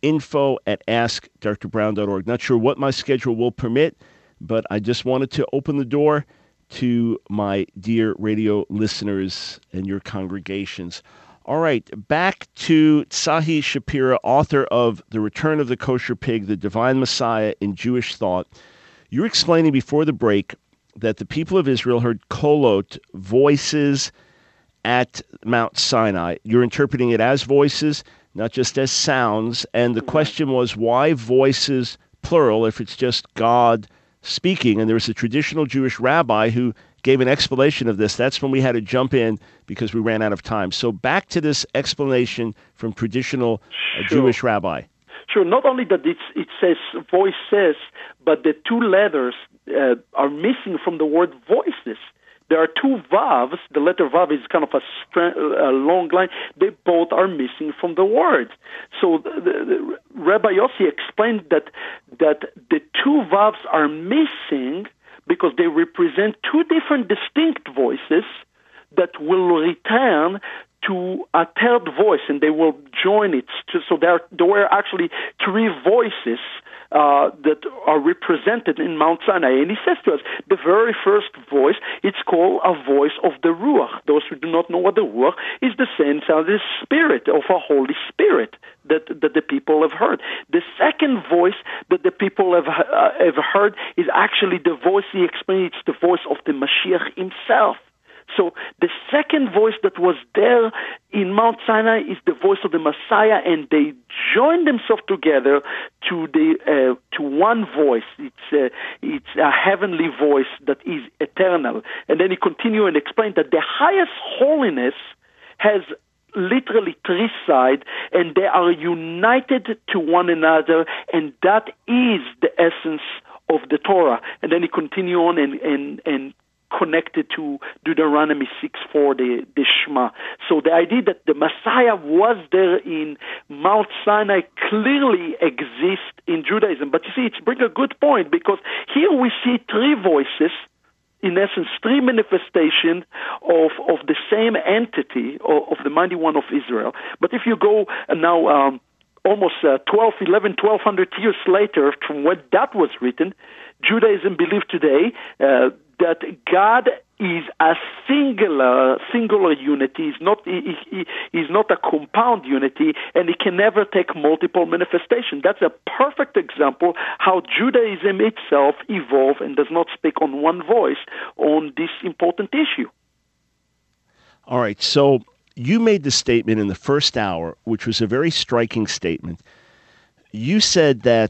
[SPEAKER 1] info@askdrbrown.org. Not sure what my schedule will permit, but I just wanted to open the door to my dear radio listeners and your congregations. All right, back to Tzahi Shapira, author of The Return of the Kosher Pig, The Divine Messiah in Jewish Thought. You were explaining before the break that the people of Israel heard kolot, voices, at Mount Sinai. You're interpreting it as voices, not just as sounds. And the question was, why voices, plural, if it's just God speaking? And there was a traditional Jewish rabbi who gave an explanation of this. That's when we had to jump in because we ran out of time. So back to this explanation from traditional Jewish rabbi.
[SPEAKER 3] Sure. Not only that it says voices, but the two letters are missing from the word voices. There are two vavs. The letter vav is kind of a long line. They both are missing from the word. So the Rabbi Yossi explained that the two vavs are missing because they represent two different distinct voices that will return to a third voice, and they will join it. So there were actually three voices that are represented in Mount Sinai. And he says to us, the very first voice, it's called a voice of the Ruach. Those who do not know what the Ruach is, the sense of the Spirit, of a Holy Spirit that the people have heard. The second voice that the people have heard is actually the voice, he explained, it's the voice of the Mashiach himself. So the second voice that was there in Mount Sinai is the voice of the Messiah, and they joined themselves together to one voice. It's a heavenly voice that is eternal. And then he continued and explained that the highest holiness has literally three sides, and they are united to one another, and that is the essence of the Torah. And then he continued on and connected to Deuteronomy 6:4, the Shema. So the idea that the Messiah was there in Mount Sinai clearly exists in Judaism. But you see, it's bring a good point, because here we see three voices, in essence, three manifestations of the same entity, of the Mighty One of Israel. But if you go now almost 1,200 years later from when that was written, Judaism believes today that God is a singular unity. He's not a compound unity, and he can never take multiple manifestations. That's a perfect example how Judaism itself evolved and does not speak on one voice on this important issue.
[SPEAKER 1] All right, so you made the statement in the first hour, which was a very striking statement. You said that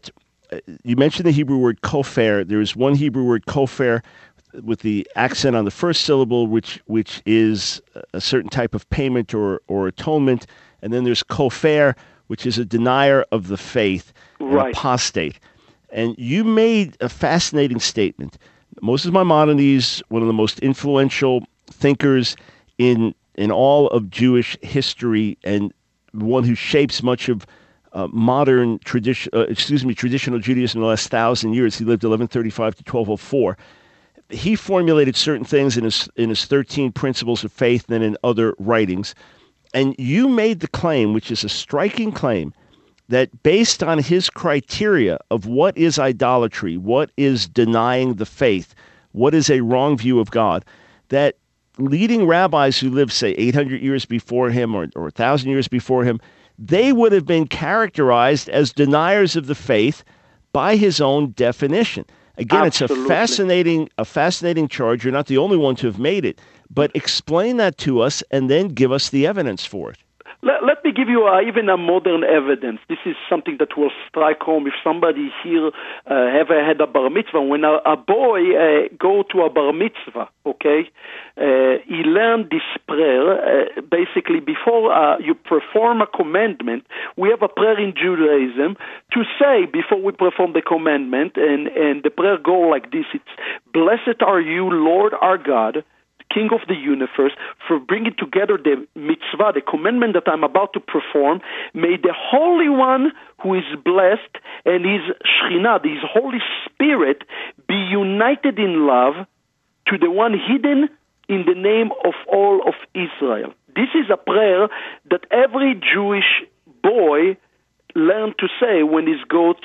[SPEAKER 1] you mentioned the Hebrew word kofar. There's one Hebrew word kofar with the accent on the first syllable, which is a certain type of payment or atonement. And then there's kofar, which is a denier of the faith, an apostate. And you made a fascinating statement. Moses Maimonides, one of the most influential thinkers in all of Jewish history, and one who shapes much of modern traditional Judaism in the last 1,000 years. He lived 1135 to 1204. He formulated certain things in his 13 Principles of Faith and in other writings. And you made the claim, which is a striking claim, that based on his criteria of what is idolatry, what is denying the faith, what is a wrong view of God, that leading rabbis who lived, say, 800 years before him or 1,000 years before him, they would have been characterized as deniers of the faith by his own definition. Again,
[SPEAKER 3] Absolutely.
[SPEAKER 1] It's a fascinating charge. You're not the only one to have made it, but explain that to us and then give us the evidence for it.
[SPEAKER 3] Let me give you even a modern evidence. This is something that will strike home if somebody here ever had a bar mitzvah. When a boy go to a bar mitzvah, okay, he learned this prayer. Basically, before you perform a commandment, we have a prayer in Judaism to say before we perform the commandment, and the prayer go like this. It's, "Blessed are you, Lord our God, King of the universe, for bringing together the mitzvah, the commandment that I'm about to perform. May the Holy One who is blessed and his Shekhinah, his Holy Spirit, be united in love to the one hidden in the name of all of Israel." This is a prayer that every Jewish boy learn to say when he's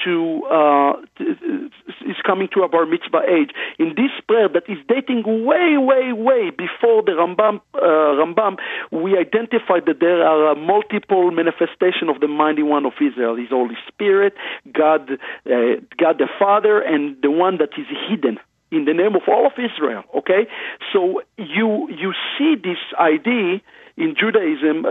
[SPEAKER 3] is coming to a bar mitzvah age. In this prayer that is dating way, way, way before the Rambam, we identified that there are multiple manifestations of the mighty one of Israel, his Holy Spirit, God the Father, and the one that is hidden in the name of all of Israel. Okay, so you see this idea in Judaism,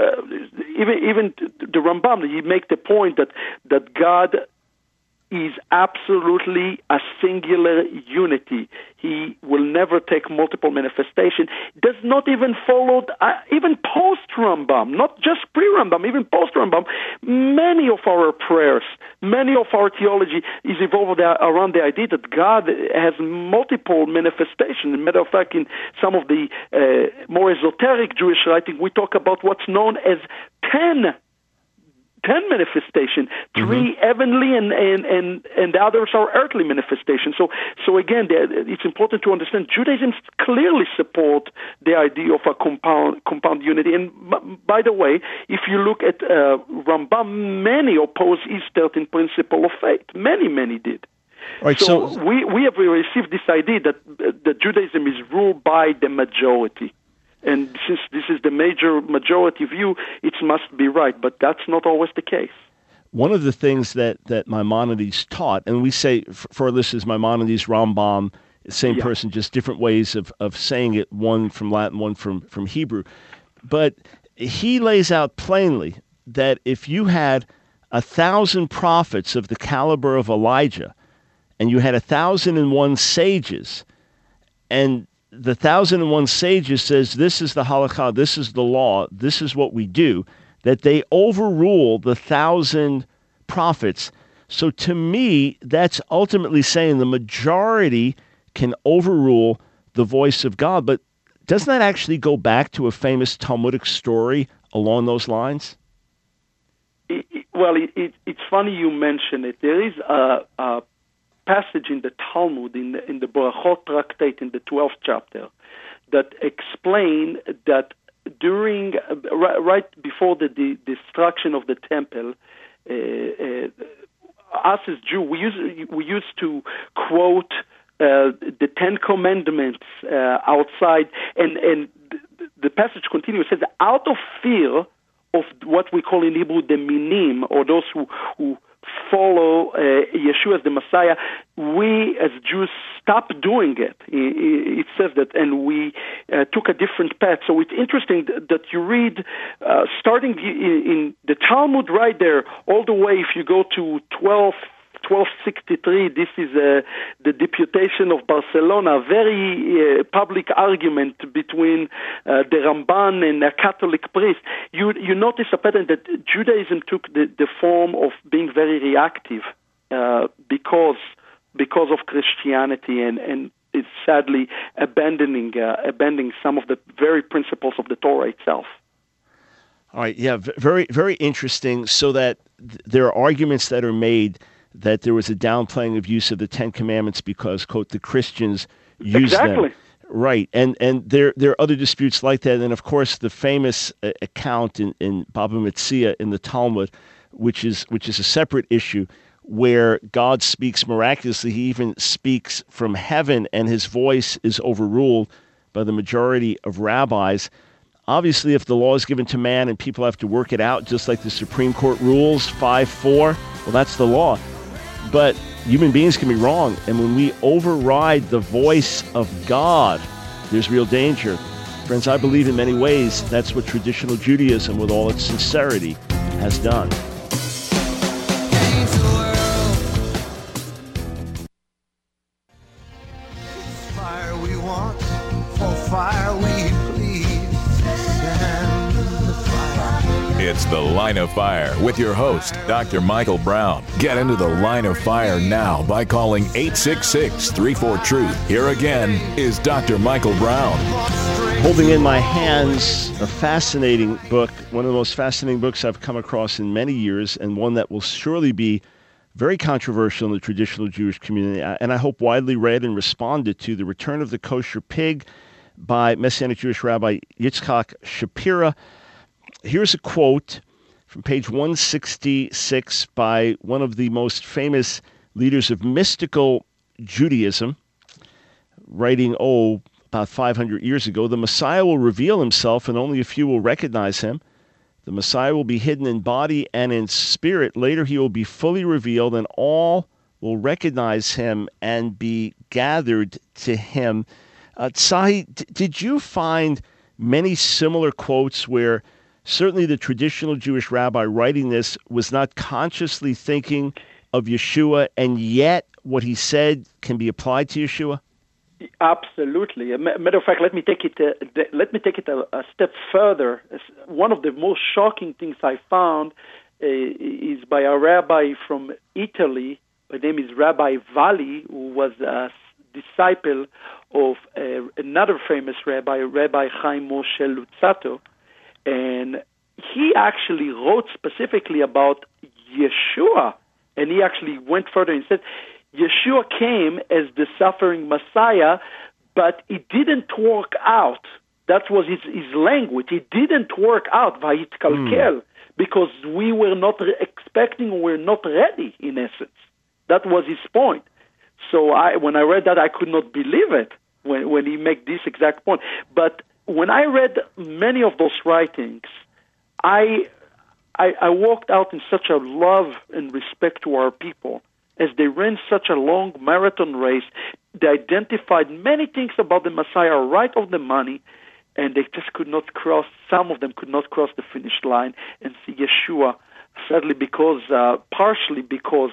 [SPEAKER 3] even the Rambam, he make the point that God is absolutely a singular unity. He will never take multiple manifestation. Does not even follow, even post-Rambam, not just pre-Rambam, even post-Rambam, many of our prayers, many of our theology is evolved around the idea that God has multiple manifestations. As a matter of fact, in some of the more esoteric Jewish writing, we talk about what's known as 10 manifestation, 3 heavenly and the others are earthly manifestations. So again, it's important to understand Judaism clearly support the idea of a compound unity. And by the way, if you look at Rambam, many oppose his 13 principle of faith. Many did.
[SPEAKER 1] Right,
[SPEAKER 3] so we have received this idea that Judaism is ruled by the majority. And since this is the majority view, it must be right. But that's not always the case.
[SPEAKER 1] One of the things that Maimonides taught, and we say for our listeners, Maimonides, Rambam, same person, just different ways of saying it, one from Latin, one from Hebrew. But he lays out plainly that if you had 1,000 prophets of the caliber of Elijah, and you had 1,001 sages, and the 1,001 sages says this is the halakha, this is the law, this is what we do, that they overrule the 1,000 prophets. So to me, that's ultimately saying the majority can overrule the voice of God. But doesn't that actually go back to a famous Talmudic story along those lines?
[SPEAKER 3] It's funny you mention it. There is a passage in the Talmud, in the Berachot tractate, in the 12th chapter, that explain that during, right before the destruction of the temple, us as Jews, we used to quote the 10 Commandments outside, and the passage continues, it says, out of fear of what we call in Hebrew the minim, or those who follow Yeshua as the Messiah, we as Jews stopped doing it. It says that, and we took a different path. So it's interesting that you read, starting in the Talmud right there, all the way, if you go to 12th 1263. This is the Deputation of Barcelona, very public argument between the Ramban and a Catholic priest. You notice a pattern that Judaism took the form of being very reactive because of Christianity and is sadly abandoning some of the very principles of the Torah itself.
[SPEAKER 1] All right, yeah, very, very interesting. So that there are arguments that are made that there was a downplaying of use of the Ten Commandments because, quote, the Christians used them. Right, and there are other disputes like that. And, of course, the famous account in Baba Metzia in the Talmud, which is a separate issue, where God speaks miraculously. He even speaks from heaven, and his voice is overruled by the majority of rabbis. Obviously, if the law is given to man and people have to work it out, just like the Supreme Court rules 5-4, well, that's the law. But human beings can be wrong, and when we override the voice of God, there's real danger. Friends, I believe in many ways that's what traditional Judaism, with all its sincerity, has done.
[SPEAKER 4] Fire we want, for fire we plead. Send the fire.
[SPEAKER 2] It's The Line of Fire with your host, Dr. Michael Brown. Get into The Line of Fire now by calling 866-34-TRUTH. Here again is Dr. Michael Brown.
[SPEAKER 1] Holding in my hands a fascinating book, one of the most fascinating books I've come across in many years, and one that will surely be very controversial in the traditional Jewish community, and I hope widely read and responded to, The Return of the Kosher Pig by Messianic Jewish Rabbi Yitzchak Shapira. Here's a quote from page 166 by one of the most famous leaders of mystical Judaism, writing, about 500 years ago, "The Messiah will reveal himself and only a few will recognize him. The Messiah will be hidden in body and in spirit. Later he will be fully revealed and all will recognize him and be gathered to him." Tzahi, did you find many similar quotes where certainly the traditional Jewish rabbi writing this was not consciously thinking of Yeshua, and yet what he said can be applied to Yeshua?
[SPEAKER 3] Absolutely. Matter of fact, let me take it a step further. One of the most shocking things I found is by a rabbi from Italy. His name is Rabbi Valli, who was a disciple of another famous rabbi, Rabbi Chaim Moshe Luzzatto, and he actually wrote specifically about Yeshua, and he actually went further and said, Yeshua came as the suffering Messiah, but it didn't work out. That was his language. It didn't work out, vayitkalkel, because we were not expecting, we were not ready, in essence. That was his point. So when I read that, I could not believe it when he made this exact point. But when I read many of those writings, I walked out in such a love and respect to our people. As they ran such a long marathon race, they identified many things about the Messiah right off the money, and they just could not cross, some of them could not cross the finish line and see Yeshua, sadly partially because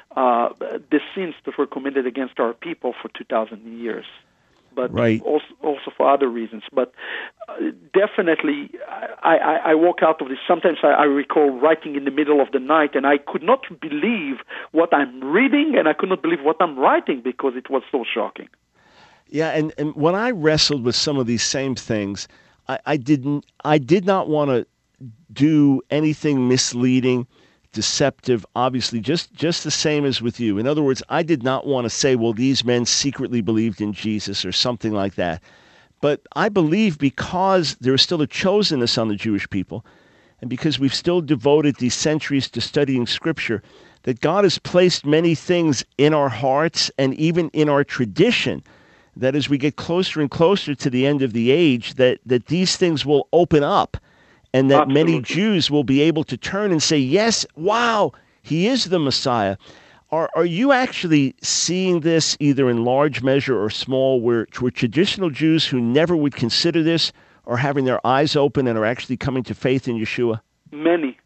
[SPEAKER 3] the sins that were committed against our people for 2,000 years. But
[SPEAKER 1] right.
[SPEAKER 3] also for other reasons. But definitely, I walk out of this. Sometimes I recall writing in the middle of the night, and I could not believe what I'm reading, and I could not believe what I'm writing because it was so shocking.
[SPEAKER 1] Yeah, and when I wrestled with some of these same things, I did not want to do anything misleading, deceptive, obviously, just the same as with you. In other words, I did not want to say, well, these men secretly believed in Jesus or something like that. But I believe because there is still a chosenness on the Jewish people, and because we've still devoted these centuries to studying Scripture, that God has placed many things in our hearts and even in our tradition, that as we get closer and closer to the end of the age, that these things will open up, and that
[SPEAKER 3] Absolutely.
[SPEAKER 1] many Jews will be able to turn and say, yes, wow, he is the Messiah. Are you actually seeing this either in large measure or small, where traditional Jews who never would consider this are having their eyes open and are actually coming to faith in Yeshua?
[SPEAKER 3] Many.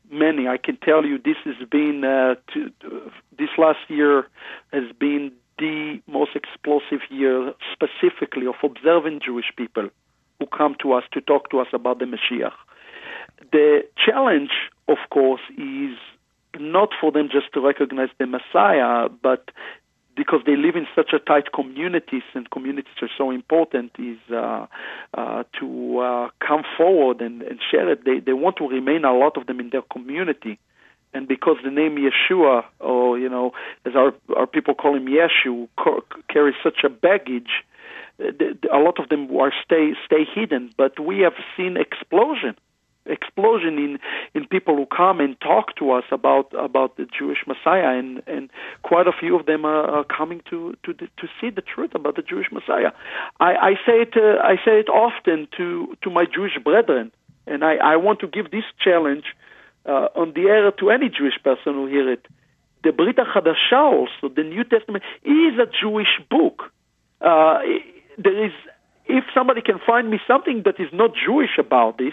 [SPEAKER 3] I can tell you this has been this last year has been the most explosive year, specifically of observant Jewish people who come to us to talk to us about the Mashiach. The challenge, of course, is not for them just to recognize the Messiah, but because they live in such a tight communities, and communities are so important, is to come forward and share it. They want to remain, a lot of them, in their community. And because the name Yeshua, or, as our people call him Yeshu, carries such a baggage, a lot of them are stay hidden. But we have seen explosion in people who come and talk to us about the Jewish Messiah, and quite a few of them are coming to see the truth about the Jewish Messiah. I say it often to my Jewish brethren, and I want to give this challenge on the air to any Jewish person who hear it. The Brit HaChadasha, also the New Testament, is a Jewish book. There is, if somebody can find me something that is not Jewish about this,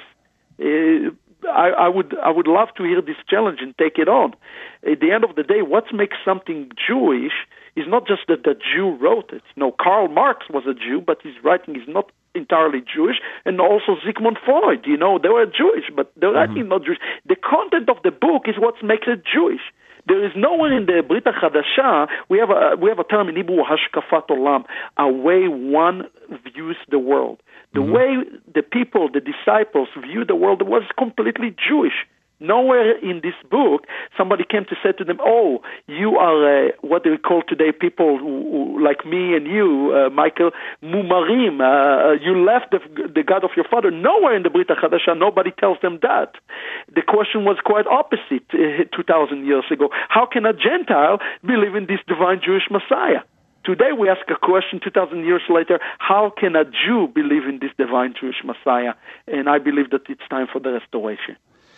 [SPEAKER 3] I would love to hear this challenge and take it on. At the end of the day, what makes something Jewish is not just that the Jew wrote it. Karl Marx was a Jew, but his writing is not entirely Jewish, and also Sigmund Freud. They were Jewish, but their writing is not Jewish. The content of the book is what makes it Jewish. There is nowhere in the Brit HaChadasha, we have a term in Hebrew, Hashkafat Olam, a way one views the world. The way the people, the disciples, view the world was completely Jewish. Nowhere in this book somebody came to say to them, "Oh, you are what they call today people who, like me and you, Michael, mumarim. You left the God of your father." Nowhere in the Brit HaChadasha nobody tells them that. The question was quite opposite 2,000 years ago. How can a Gentile believe in this divine Jewish Messiah? Today we ask a question 2,000 years later, how can a Jew believe in this divine Jewish Messiah? And I believe that it's time for the restoration.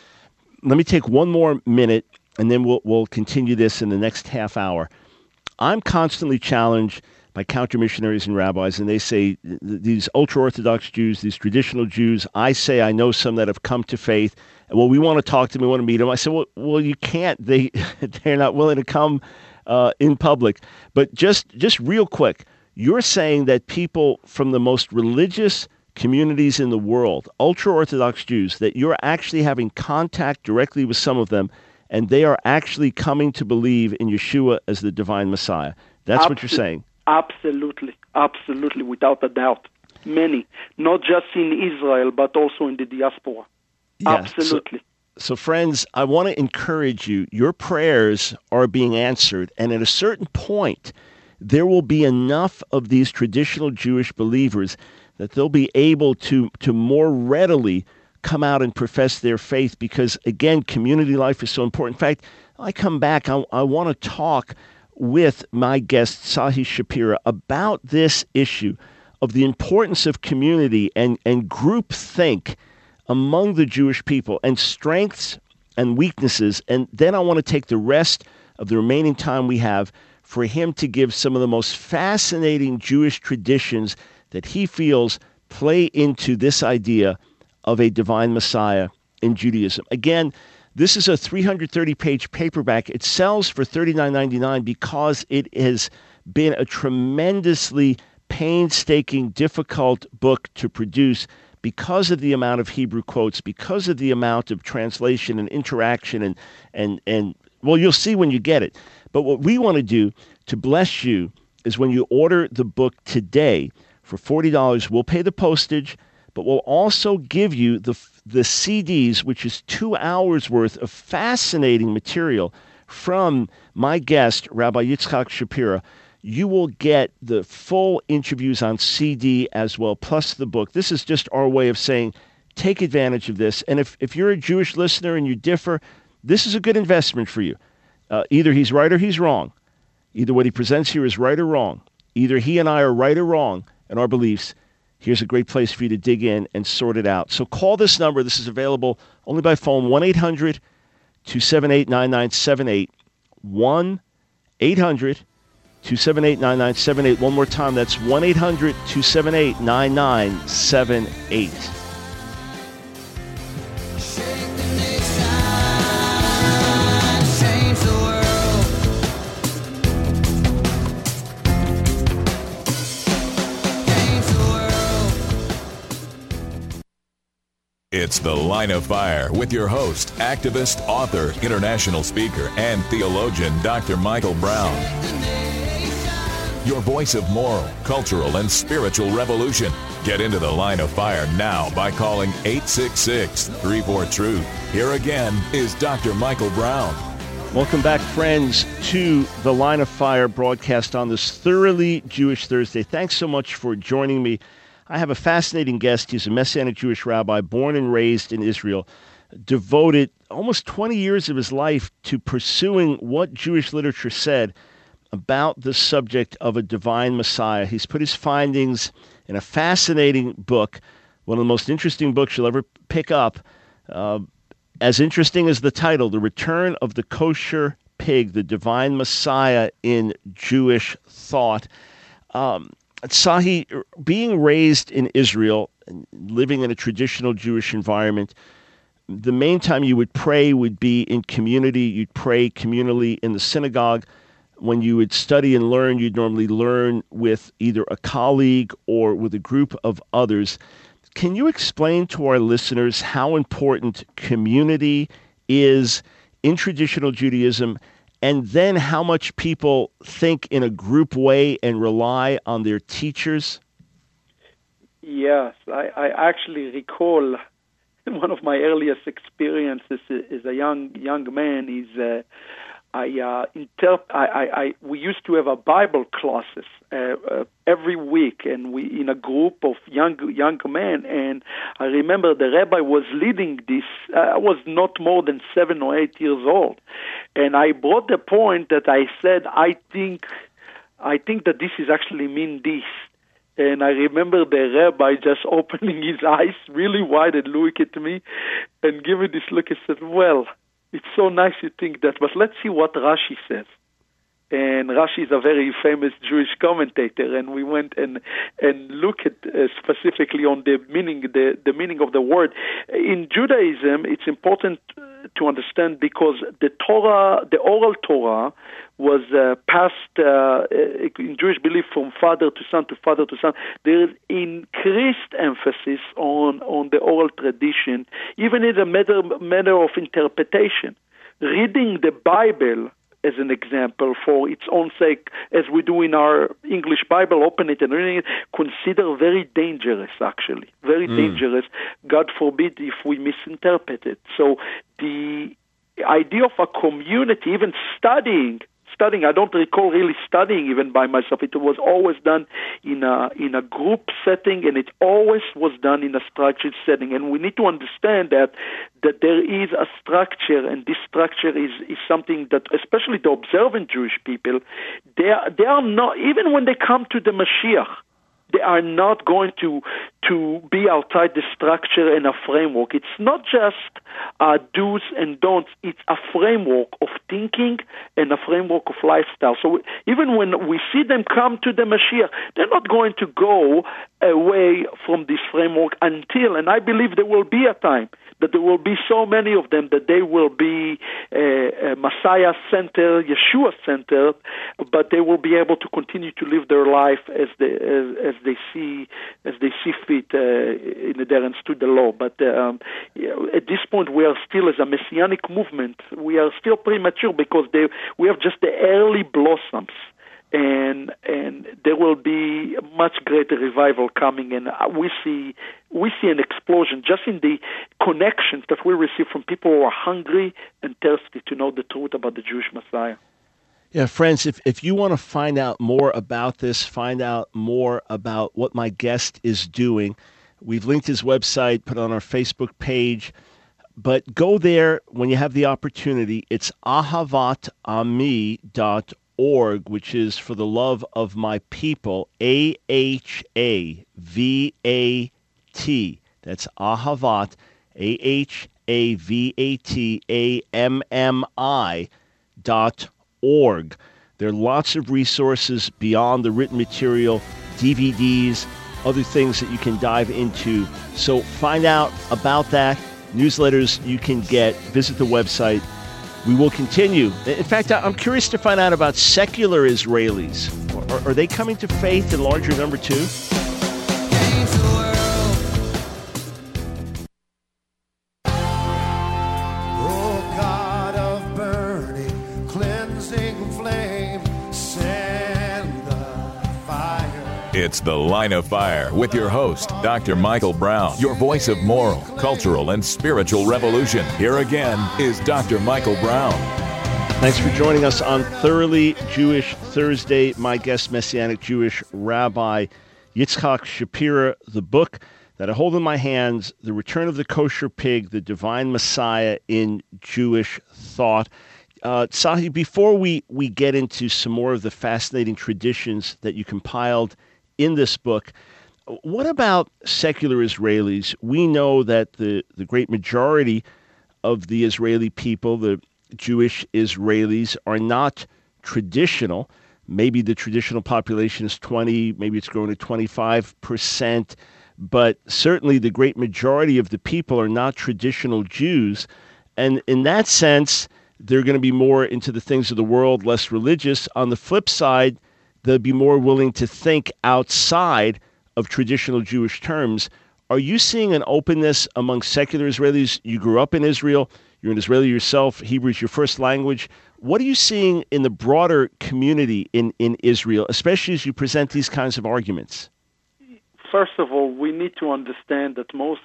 [SPEAKER 1] Let me take one more minute, and then we'll continue this in the next half hour. I'm constantly challenged by counter-missionaries and rabbis, and they say, these ultra-Orthodox Jews, these traditional Jews, I say I know some that have come to faith. Well, we want to talk to them, we want to meet them. I said, well, you can't. They're not willing to come in public. But just real quick, you're saying that people from the most religious communities in the world, ultra-Orthodox Jews, that you're actually having contact directly with some of them, and they are actually coming to believe in Yeshua as the divine Messiah. That's what you're saying.
[SPEAKER 3] Absolutely, without a doubt. Many, not just in Israel, but also in the diaspora. Yeah, absolutely.
[SPEAKER 1] So friends, I want to encourage you. Your prayers are being answered, and at a certain point, there will be enough of these traditional Jewish believers that they'll be able to more readily come out and profess their faith, because, again, community life is so important. In fact, I come back, I want to talk with my guest, Tzahi Shapira, about this issue of the importance of community and groupthink among the Jewish people, and strengths and weaknesses. And then I want to take the rest of the remaining time we have for him to give some of the most fascinating Jewish traditions that he feels play into this idea of a divine Messiah in Judaism. Again, this is a 330-page paperback. It sells for $39.99 because it has been a tremendously painstaking, difficult book to produce, because of the amount of Hebrew quotes, because of the amount of translation and interaction, and well, you'll see when you get it. But what we want to do to bless you is when you order the book today for $40, we'll pay the postage, but we'll also give you the CDs, which is 2 hours worth of fascinating material from my guest, Rabbi Yitzchak Shapira. You will get the full interviews on CD as well, plus the book. This is just our way of saying, take advantage of this. And if you're a Jewish listener and you differ, this is a good investment for you. Either he's right or he's wrong. Either what he presents here is right or wrong. Either he and I are right or wrong in our beliefs. Here's a great place for you to dig in and sort it out. So call this number. This is available only by phone, 1-800-278-9978. 1-800-278-9978. One more time, that's 1-800-278-9978.
[SPEAKER 2] It's The Line of Fire with your host, activist, author, international speaker, and theologian, Dr. Michael Brown. Your voice of moral, cultural, and spiritual revolution. Get into The Line of Fire now by calling 866-34-TRUTH. Here again is Dr. Michael Brown.
[SPEAKER 1] Welcome back, friends, to the Line of Fire broadcast on this thoroughly Jewish Thursday. Thanks so much for joining me. I have a fascinating guest. He's a Messianic Jewish rabbi, born and raised in Israel, devoted almost 20 years of his life to pursuing what Jewish literature said about the subject of a divine Messiah. He's put his findings in a fascinating book, one of the most interesting books you'll ever pick up. As interesting as the title, The Return of the Kosher Pig, the Divine Messiah in Jewish Thought. Tzahi, being raised in Israel, and living in a traditional Jewish environment, the main time you would pray would be in community. You'd pray communally in the synagogue. When you would study and learn, you'd normally learn with either a colleague or with a group of others. Can you explain to our listeners how important community is in traditional Judaism, and then how much people think in a group way and rely on their teachers?
[SPEAKER 3] Yes, I actually recall one of my earliest experiences as a young man is we used to have a Bible classes every week, and we in a group of young men. And I remember the rabbi was leading this. I was not more than 7 or 8 years old, and I brought the point that I said, I think that this is actually mean this. And I remember the rabbi just opening his eyes really wide and looking at me and giving this look. He said, well, it's so nice you think that, but let's see what Rashi says. And Rashi is a very famous Jewish commentator, and we went and looked at specifically on the meaning of the word. In Judaism, it's important to understand because the Torah, the oral Torah, was passed in Jewish belief from father to son to father to son. There is increased emphasis on the oral tradition, even in the matter of interpretation. Reading the Bible, as an example, for its own sake, as we do in our English Bible, open it and reading it, consider very dangerous, actually. Very dangerous. God forbid if we misinterpret it. So the idea of a community, even studying, I don't recall really studying even by myself. It was always done in a group setting, and it always was done in a structured setting. And we need to understand that there is a structure, and this structure is something that, especially the observant Jewish people, they are not, even when they come to the Mashiach, they are not going to be outside the structure and a framework. It's not just do's and don'ts. It's a framework of thinking and a framework of lifestyle. So even when we see them come to the Mashiach, they're not going to go away from this framework until, and I believe there will be a time that there will be so many of them that they will be Messiah-centered, Yeshua-centered, but they will be able to continue to live their life as they see fit in adherence to the law. But at this point, we are still, as a Messianic movement, we are still premature because we have just the early blossoms. And there will be much greater revival coming, and we see an explosion just in the connections that we receive from people who are hungry and thirsty to know the truth about the Jewish Messiah.
[SPEAKER 1] Yeah, friends, if you want to find out more about this, find out more about what my guest is doing, we've linked his website, put it on our Facebook page. But go there when you have the opportunity. It's ahavatami.org, which is for the love of my people, AHAVAT. That's Ahavat, AHAVATAMMI.org. There are lots of resources beyond the written material, DVDs, other things that you can dive into. So find out about that. Newsletters you can get. Visit the website. We will continue. In fact, I'm curious to find out about secular Israelis. Are they coming to faith in larger number too?
[SPEAKER 2] It's The Line of Fire with your host, Dr. Michael Brown, your voice of moral, cultural, and spiritual revolution. Here again is Dr. Michael Brown.
[SPEAKER 1] Thanks for joining us on Thoroughly Jewish Thursday. My guest, Messianic Jewish Rabbi Yitzchak Shapira. The book that I hold in my hands, The Return of the Kosher Pig, the Divine Messiah in Jewish Thought. Sahi, before we get into some more of the fascinating traditions that you compiled in this book, what about secular Israelis? We know that the great majority of the Israeli people, the Jewish Israelis, are not traditional. Maybe the traditional population is 20, maybe it's grown to 25%, but certainly the great majority of the people are not traditional Jews. And in that sense, they're going to be more into the things of the world, less religious. On the flip side, they'll be more willing to think outside of traditional Jewish terms. Are you seeing an openness among secular Israelis? You grew up in Israel. You're an Israeli yourself. Hebrew is your first language. What are you seeing in the broader community in Israel, especially as you present these kinds of arguments?
[SPEAKER 3] First of all, we need to understand that most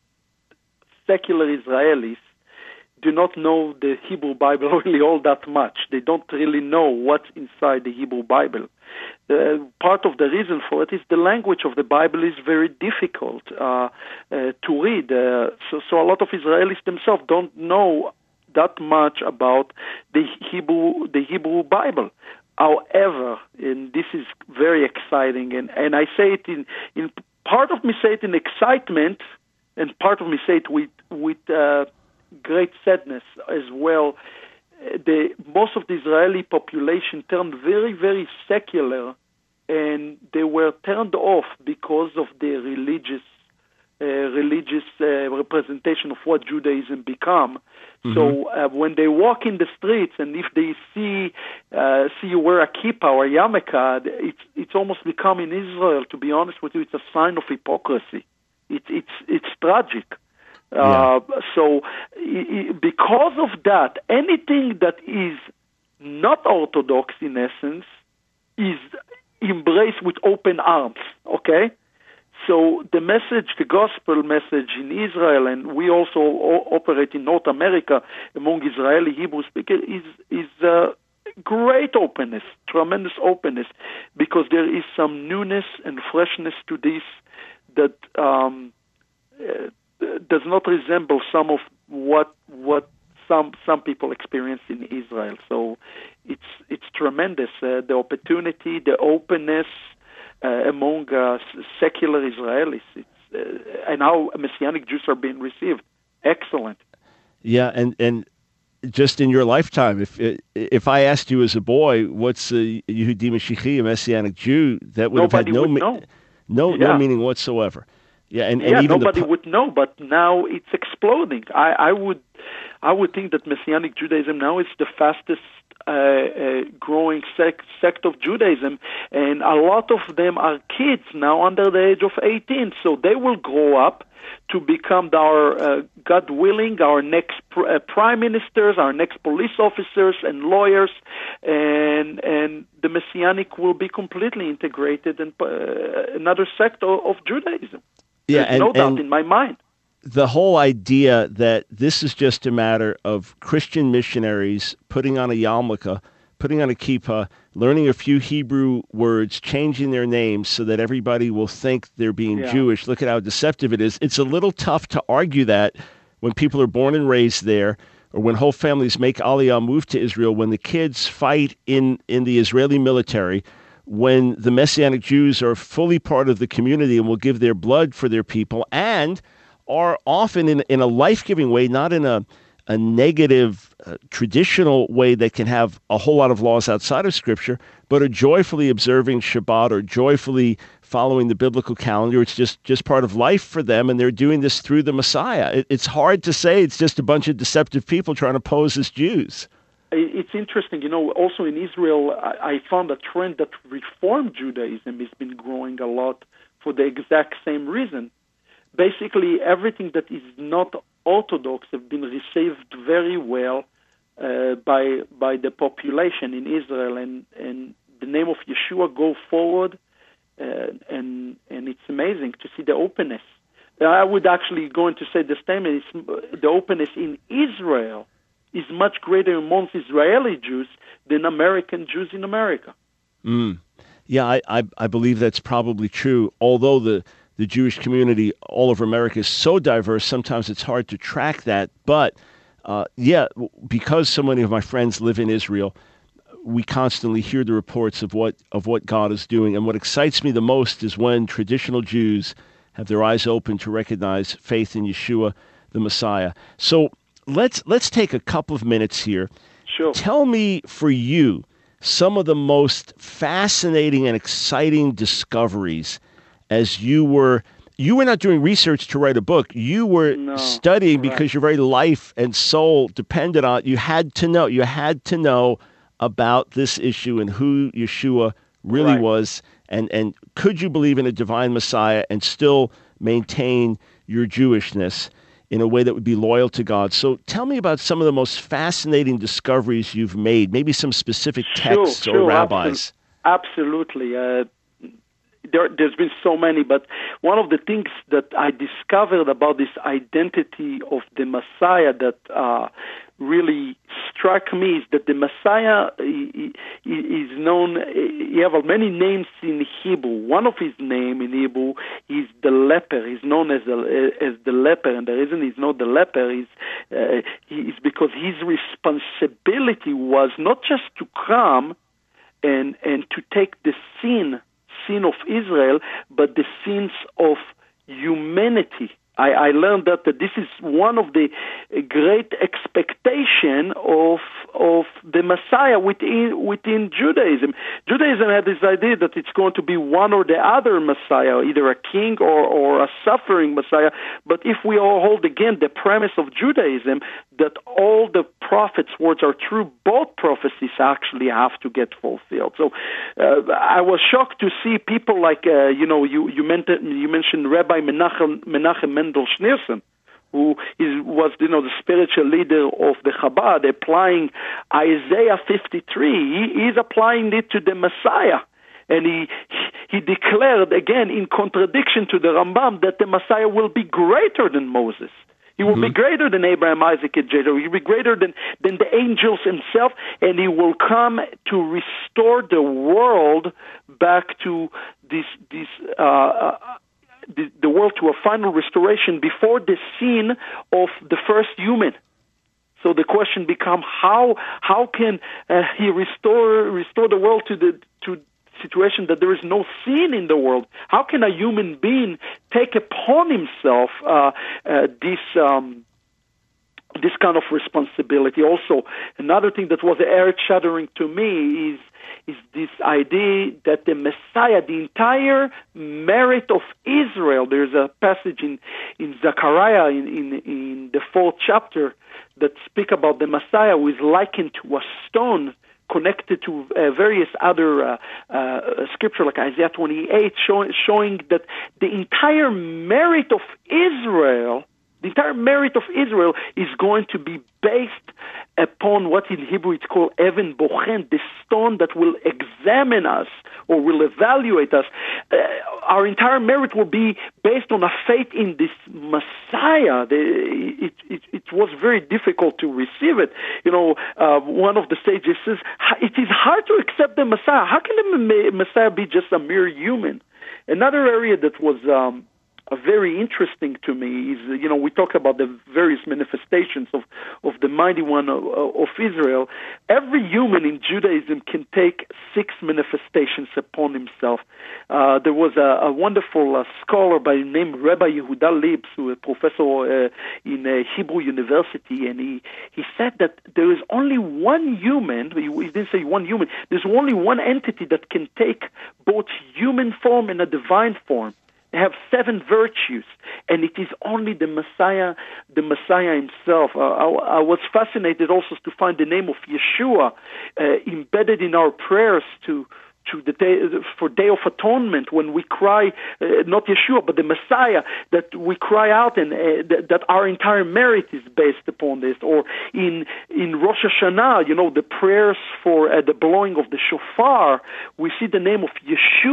[SPEAKER 3] secular Israelis do not know the Hebrew Bible really all that much. They don't really know what's inside the Hebrew Bible. Part of the reason for it is the language of the Bible is very difficult to read. So a lot of Israelis themselves don't know that much about the Hebrew Bible. However, and this is very exciting, and I say it in part of me say it in excitement, and part of me say it with great sadness as well. Most of the Israeli population turned very, very secular, and they were turned off because of the religious representation of what Judaism become. Mm-hmm. So when they walk in the streets, and if they see you wear a kippah or a yarmulke, it's almost become in Israel, to be honest with you, it's a sign of hypocrisy. It's tragic. Yeah. So because of that, anything that is not Orthodox in essence is embraced with open arms, okay? So the message, the gospel message in Israel, and we also operate in North America among Israeli Hebrew speakers, is great openness, tremendous openness, because there is some newness and freshness to this that does not resemble some of what some people experience in Israel. So it's tremendous, the opportunity, the openness among secular Israelis, and how Messianic Jews are being received. Excellent.
[SPEAKER 1] Yeah, and just in your lifetime, if I asked you as a boy, what's a Yehudi Mashiach, a Messianic Jew, that would
[SPEAKER 3] nobody
[SPEAKER 1] have
[SPEAKER 3] had no
[SPEAKER 1] meaning whatsoever. Yeah, and
[SPEAKER 3] even
[SPEAKER 1] nobody
[SPEAKER 3] would know, but now it's exploding. I would think that Messianic Judaism now is the fastest growing sect of Judaism, and a lot of them are kids now under the age of 18, so they will grow up to become God willing, our next prime ministers, our next police officers and lawyers, and the Messianic will be completely integrated in another sect of Judaism.
[SPEAKER 1] Yeah,
[SPEAKER 3] There's no doubt in my mind.
[SPEAKER 1] The whole idea that this is just a matter of Christian missionaries putting on a yarmulke, putting on a kippah, learning a few Hebrew words, changing their names so that everybody will think they're being Jewish. Look at how deceptive it is. It's a little tough to argue that when people are born and raised there, or when whole families make Aliyah move to Israel, when the kids fight in the Israeli military, when the Messianic Jews are fully part of the community and will give their blood for their people, and are often in a life-giving way, not in a negative, traditional way that can have a whole lot of laws outside of Scripture, but are joyfully observing Shabbat or joyfully following the biblical calendar. It's just part of life for them, and they're doing this through the Messiah. It's hard to say it's just a bunch of deceptive people trying to pose as Jews.
[SPEAKER 3] It's interesting, also in Israel, I found a trend that Reform Judaism has been growing a lot for the exact same reason. Basically, everything that is not Orthodox have been received very well by the population in Israel, and the name of Yeshua go forward and it's amazing to see the openness. I would actually go on to say the statement is the openness in Israel is much greater amongst Israeli Jews than American Jews in America.
[SPEAKER 1] Yeah, I believe that's probably true. Although the Jewish community all over America is so diverse, sometimes it's hard to track that. But because so many of my friends live in Israel, we constantly hear the reports of what God is doing. And what excites me the most is when traditional Jews have their eyes open to recognize faith in Yeshua, the Messiah. So let's take a couple of minutes here.
[SPEAKER 3] Sure.
[SPEAKER 1] Tell me, for you, some of the most fascinating and exciting discoveries as you were not doing research to write a book. You were studying because your very life and soul depended on it. You had to know about this issue and who Yeshua really was. And could you believe in a divine Messiah and still maintain your Jewishness in a way that would be loyal to God? So tell me about some of the most fascinating discoveries you've made, maybe some specific texts or rabbis.
[SPEAKER 3] Absolutely. There's been so many, but one of the things that I discovered about this identity of the Messiah that really struck me is that the Messiah is known. You have many names in Hebrew. One of his name in Hebrew is the leper. He's known as the leper, and the reason he's not the leper is because his responsibility was not just to come and to take the sin of Israel, but the sins of humanity. I learned that this is one of the great expectation of the Messiah within Judaism. Judaism had this idea that it's going to be one or the other Messiah, either a king or a suffering Messiah. But if we all hold again the premise of Judaism that all the prophets' words are true, both prophecies actually have to get fulfilled. So I was shocked to see people like you mentioned Rabbi Menachem Mendel Schneerson, who was the spiritual leader of the Chabad, applying Isaiah 53. He is applying it to the Messiah. And he declared, again, in contradiction to the Rambam, that the Messiah will be greater than Moses. He will be greater than Abraham, Isaac, and Jacob. He will be greater than the angels himself, and he will come to restore the world back to the world to a final restoration before the sin of the first human. So the question becomes how can he restore the world to situation that there is no sin in the world? How can a human being take upon himself this kind of responsibility? Also, another thing that was earth-shattering to me is this idea that the Messiah, the entire merit of Israel, there's a passage in Zechariah in the 4th chapter that speak about the Messiah who is likened to a stone connected to various other scripture like Isaiah 28, showing that the entire merit of Israel is going to be based upon what in Hebrew it's called Even Bochen, the stone that will examine us or will evaluate us. Our entire merit will be based on a faith in this Messiah. It was very difficult to receive it. One of the sages says, it is hard to accept the Messiah. How can the Messiah be just a mere human? Another area that was very interesting to me is, we talk about the various manifestations of the mighty one of Israel. Every human in Judaism can take 6 manifestations upon himself. There was a wonderful scholar by the name Rabbi Yehuda Lips, who is a professor in Hebrew University, and he said that there is only one human, he didn't say one human, there's only one entity that can take both human form and a divine form. They have 7 virtues, and it is only the Messiah himself. I was fascinated also to find the name of Yeshua embedded in our prayers for Day of Atonement, when we cry, not Yeshua, but the Messiah, that we cry out, and that our entire merit is based upon this. Or in Rosh Hashanah, the prayers for the blowing of the shofar, we see the name of Yeshua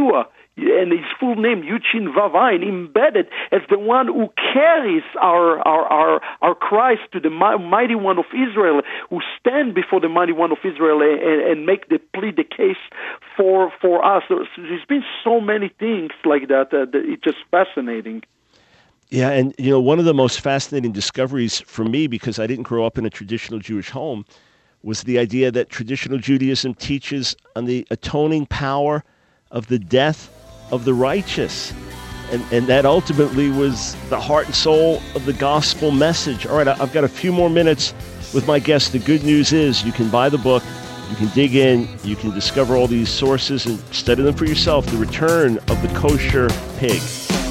[SPEAKER 3] and his full name, Yuchin Vavain, embedded as the one who carries our Christ to the mighty one of Israel, who stand before the mighty one of Israel and plead the case for us. There's been so many things like that. It's just fascinating.
[SPEAKER 1] Yeah, and one of the most fascinating discoveries for me, because I didn't grow up in a traditional Jewish home, was the idea that traditional Judaism teaches on the atoning power of the death of the righteous. And that ultimately was the heart and soul of the gospel message. All right, I've got a few more minutes with my guest. The good news is you can buy the book, you can dig in, you can discover all these sources and study them for yourself. The Return of the Kosher Pig.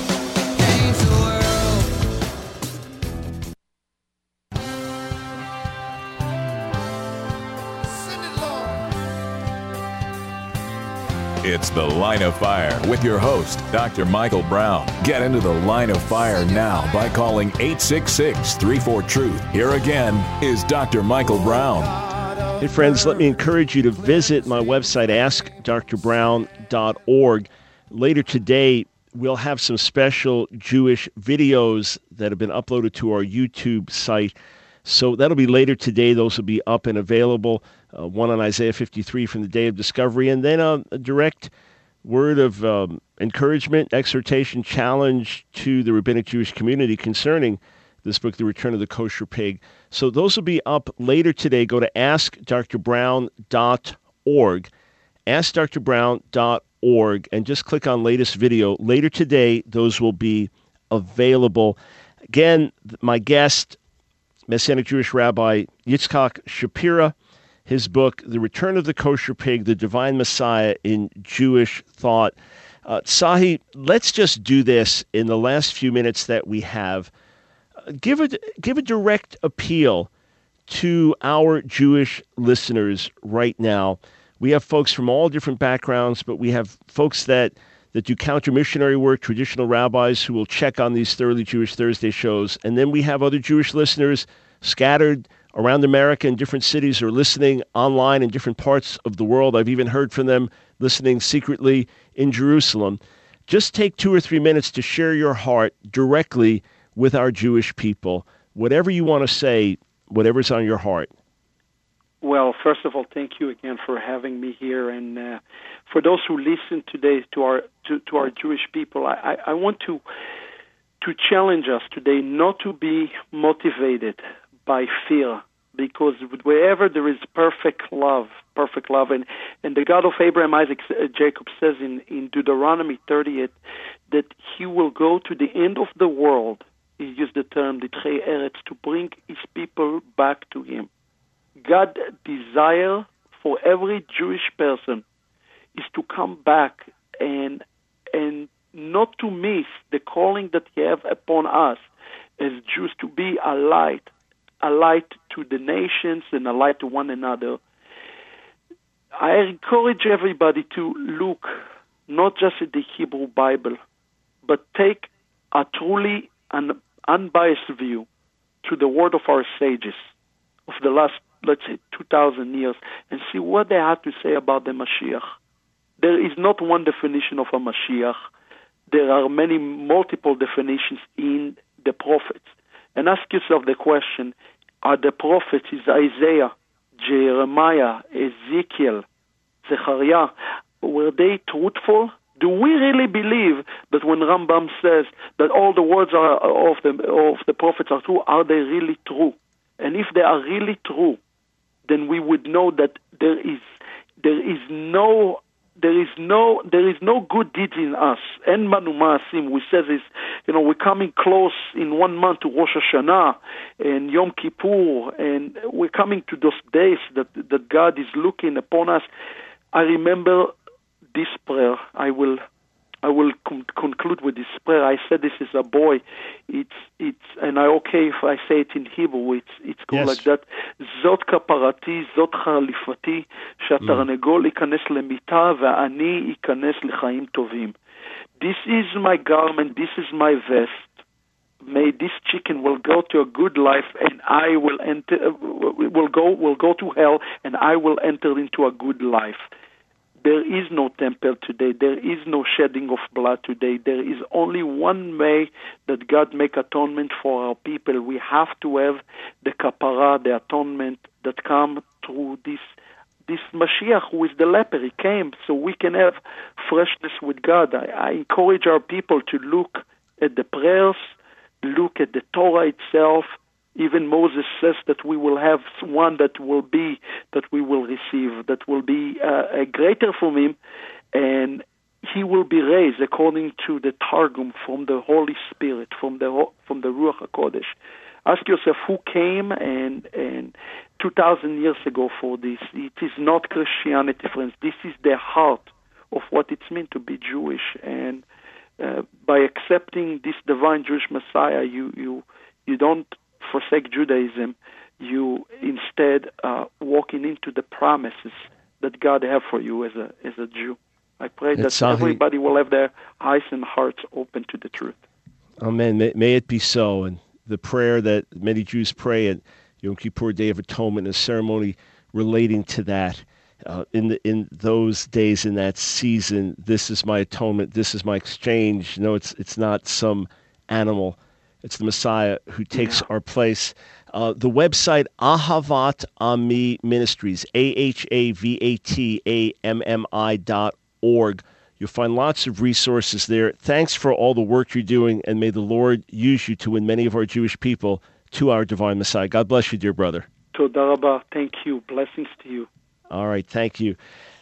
[SPEAKER 2] It's The Line of Fire with your host, Dr. Michael Brown. Get into the Line of Fire now by calling 866-34-TRUTH. Here again is Dr. Michael Brown.
[SPEAKER 1] Hey friends, let me encourage you to visit my website, askdrbrown.org. Later today, we'll have some special Jewish videos that have been uploaded to our YouTube site. So that'll be later today. Those will be up and available. One on Isaiah 53 from the Day of Discovery, and then a direct word of encouragement, exhortation, challenge to the rabbinic Jewish community concerning this book, The Return of the Kosher Pig. So those will be up later today. Go to askdrbrown.org, askdrbrown.org, and just click on latest video. Later today, those will be available. Again, my guest, Messianic Jewish Rabbi Yitzchak Shapira, his book, The Return of the Kosher Pig, The Divine Messiah in Jewish Thought. Sahi, let's just do this in the last few minutes that we have. Give a direct appeal to our Jewish listeners right now. We have folks from all different backgrounds, but we have folks that do counter-missionary work, traditional rabbis who will check on these Thoroughly Jewish Thursday shows. And then we have other Jewish listeners scattered around America in different cities or listening online in different parts of the world. I've even heard from them listening secretly in Jerusalem. Just take 2 or 3 minutes to share your heart directly with our Jewish people. Whatever you want to say, whatever's on your heart.
[SPEAKER 3] Well, first of all, thank you again for having me here. And for those who listen today to our Jewish people, I want to challenge us today not to be motivated by fear, because wherever there is perfect love, and the God of Abraham, Isaac, Jacob says in Deuteronomy 30 that he will go to the end of the world, he used the term, Ditrei Eretz, to bring his people back to him. God's desire for every Jewish person is to come back and not to miss the calling that he has upon us as Jews to be a light to the nations and a light to one another. I encourage everybody to look not just at the Hebrew Bible, but take a truly unbiased view to the word of our sages of the last, let's say, 2,000 years, and see what they have to say about the Mashiach. There is not one definition of a Mashiach. There are multiple definitions in the prophets. And ask yourself the question, are the prophets, is Isaiah, Jeremiah, Ezekiel, Zechariah, were they truthful? Do we really believe that when Rambam says that all the words of the prophets are true, are they really true? And if they are really true, then we would know that there is no good deeds in us. En manu ma'asim, we say this, we're coming close in 1 month to Rosh Hashanah and Yom Kippur, and we're coming to those days that God is looking upon us. I remember this prayer. I will conclude with this prayer. I said this as a boy. And I okay if I say it in Hebrew. It's called like that. Zot kaparati, zot charlifati, שהתרנגול ייכנס למיטה ואני ייכנס לחיים טובים. This is my garment. This is my vest. May this chicken will go to a good life, and I will enter. Will go to hell, and I will enter into a good life. There is no temple today. There is no shedding of blood today. There is only one way that God make atonement for our people. We have to have the kapara, the atonement that come through this Mashiach, who is the leper. He came so we can have freshness with God. I encourage our people to look at the prayers, look at the Torah itself. Even Moses says that we will have one that we will receive, that will be greater from him, and he will be raised according to the Targum from the Holy Spirit, from the Ruach HaKodesh. Ask yourself who came and 2,000 years ago for this. It is not Christianity, friends. This is the heart of what it means to be Jewish, and by accepting this divine Jewish Messiah, you don't forsake Judaism. You instead walking into the promises that God have for you as a Jew. I pray that everybody will have their eyes and hearts open to the truth.
[SPEAKER 1] Amen. May it be so. And the prayer that many Jews pray at Yom Kippur, Day of Atonement, a ceremony relating to that. In those days, in that season, this is my atonement, this is my exchange. No, it's not some animal. It's the Messiah who takes our place. The website, Ahavat Ami Ministries, AHAVATAMMI.org. You'll find lots of resources there. Thanks for all the work you're doing, and may the Lord use you to win many of our Jewish people to our divine Messiah. God bless you, dear brother.
[SPEAKER 3] Toda Rabba. Thank you. Blessings to you.
[SPEAKER 1] All right, thank you.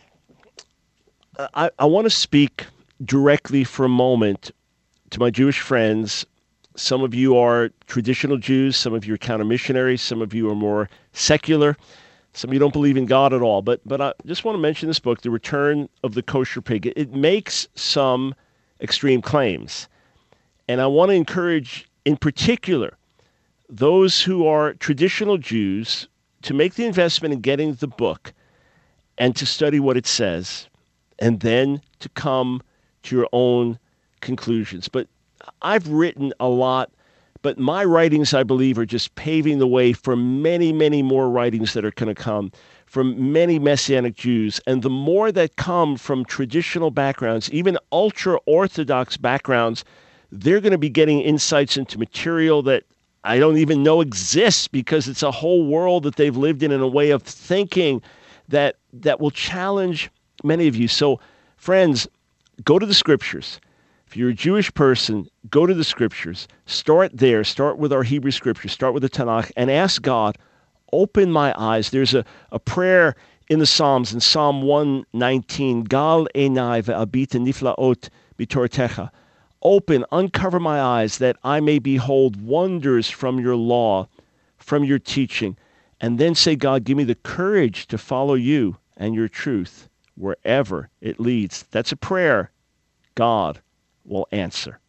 [SPEAKER 1] I want to speak directly for a moment to my Jewish friends. Some of you are traditional Jews, some of you are counter-missionaries, some of you are more secular, some of you don't believe in God at all. But I just want to mention this book, The Return of the Kosher Pig. It makes some extreme claims. And I want to encourage, in particular, those who are traditional Jews to make the investment in getting the book and to study what it says, and then to come to your own conclusions. But I've written a lot, but my writings, I believe, are just paving the way for many, many more writings that are going to come from many Messianic Jews. And the more that come from traditional backgrounds, even ultra-Orthodox backgrounds, they're going to be getting insights into material that I don't even know exists, because it's a whole world that they've lived in a way of thinking that will challenge many of you. So, friends, go to the Scriptures. If you're a Jewish person, go to the Scriptures. Start there. Start with our Hebrew Scriptures. Start with the Tanakh and ask God, open my eyes. There's a prayer in the Psalms, in Psalm 119, Gal einai ve'abita niflaot b'tortecha. Open, uncover my eyes, that I may behold wonders from your law, from your teaching. And then say, God, give me the courage to follow you and your truth wherever it leads. That's a prayer God will answer.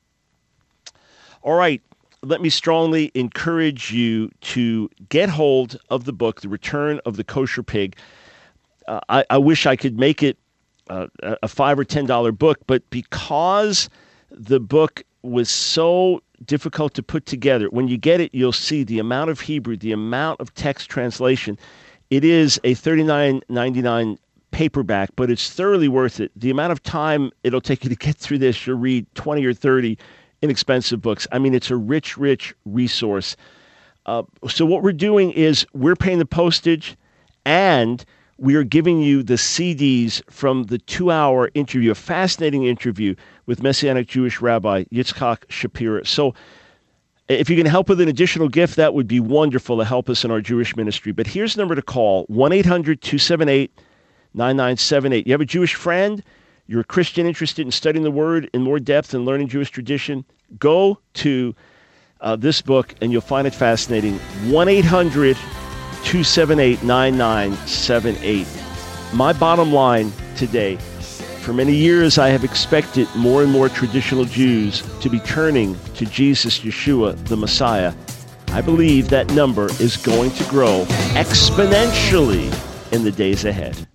[SPEAKER 1] All right, let me strongly encourage you to get hold of the book, The Return of the Kosher Pig. I wish I could make it a $5 or $10 book, but because the book was so difficult to put together, when you get it, you'll see the amount of Hebrew, the amount of text translation. It is a $39.99 paperback, but it's thoroughly worth it. The amount of time it'll take you to get through this, you'll read 20 or 30 inexpensive books. I mean, it's a rich, rich resource. So what we're doing is we're paying the postage, and we are giving you the CDs from the 2-hour interview, a fascinating interview with Messianic Jewish Rabbi Yitzchak Shapira. So if you can help with an additional gift, that would be wonderful to help us in our Jewish ministry. But here's the number to call, 1-800-278-9978. You have a Jewish friend, you're a Christian interested in studying the Word in more depth and learning Jewish tradition, go to this book and you'll find it fascinating. 1-800-278-9978. My bottom line today, for many years I have expected more and more traditional Jews to be turning to Jesus, Yeshua, the Messiah. I believe that number is going to grow exponentially in the days ahead.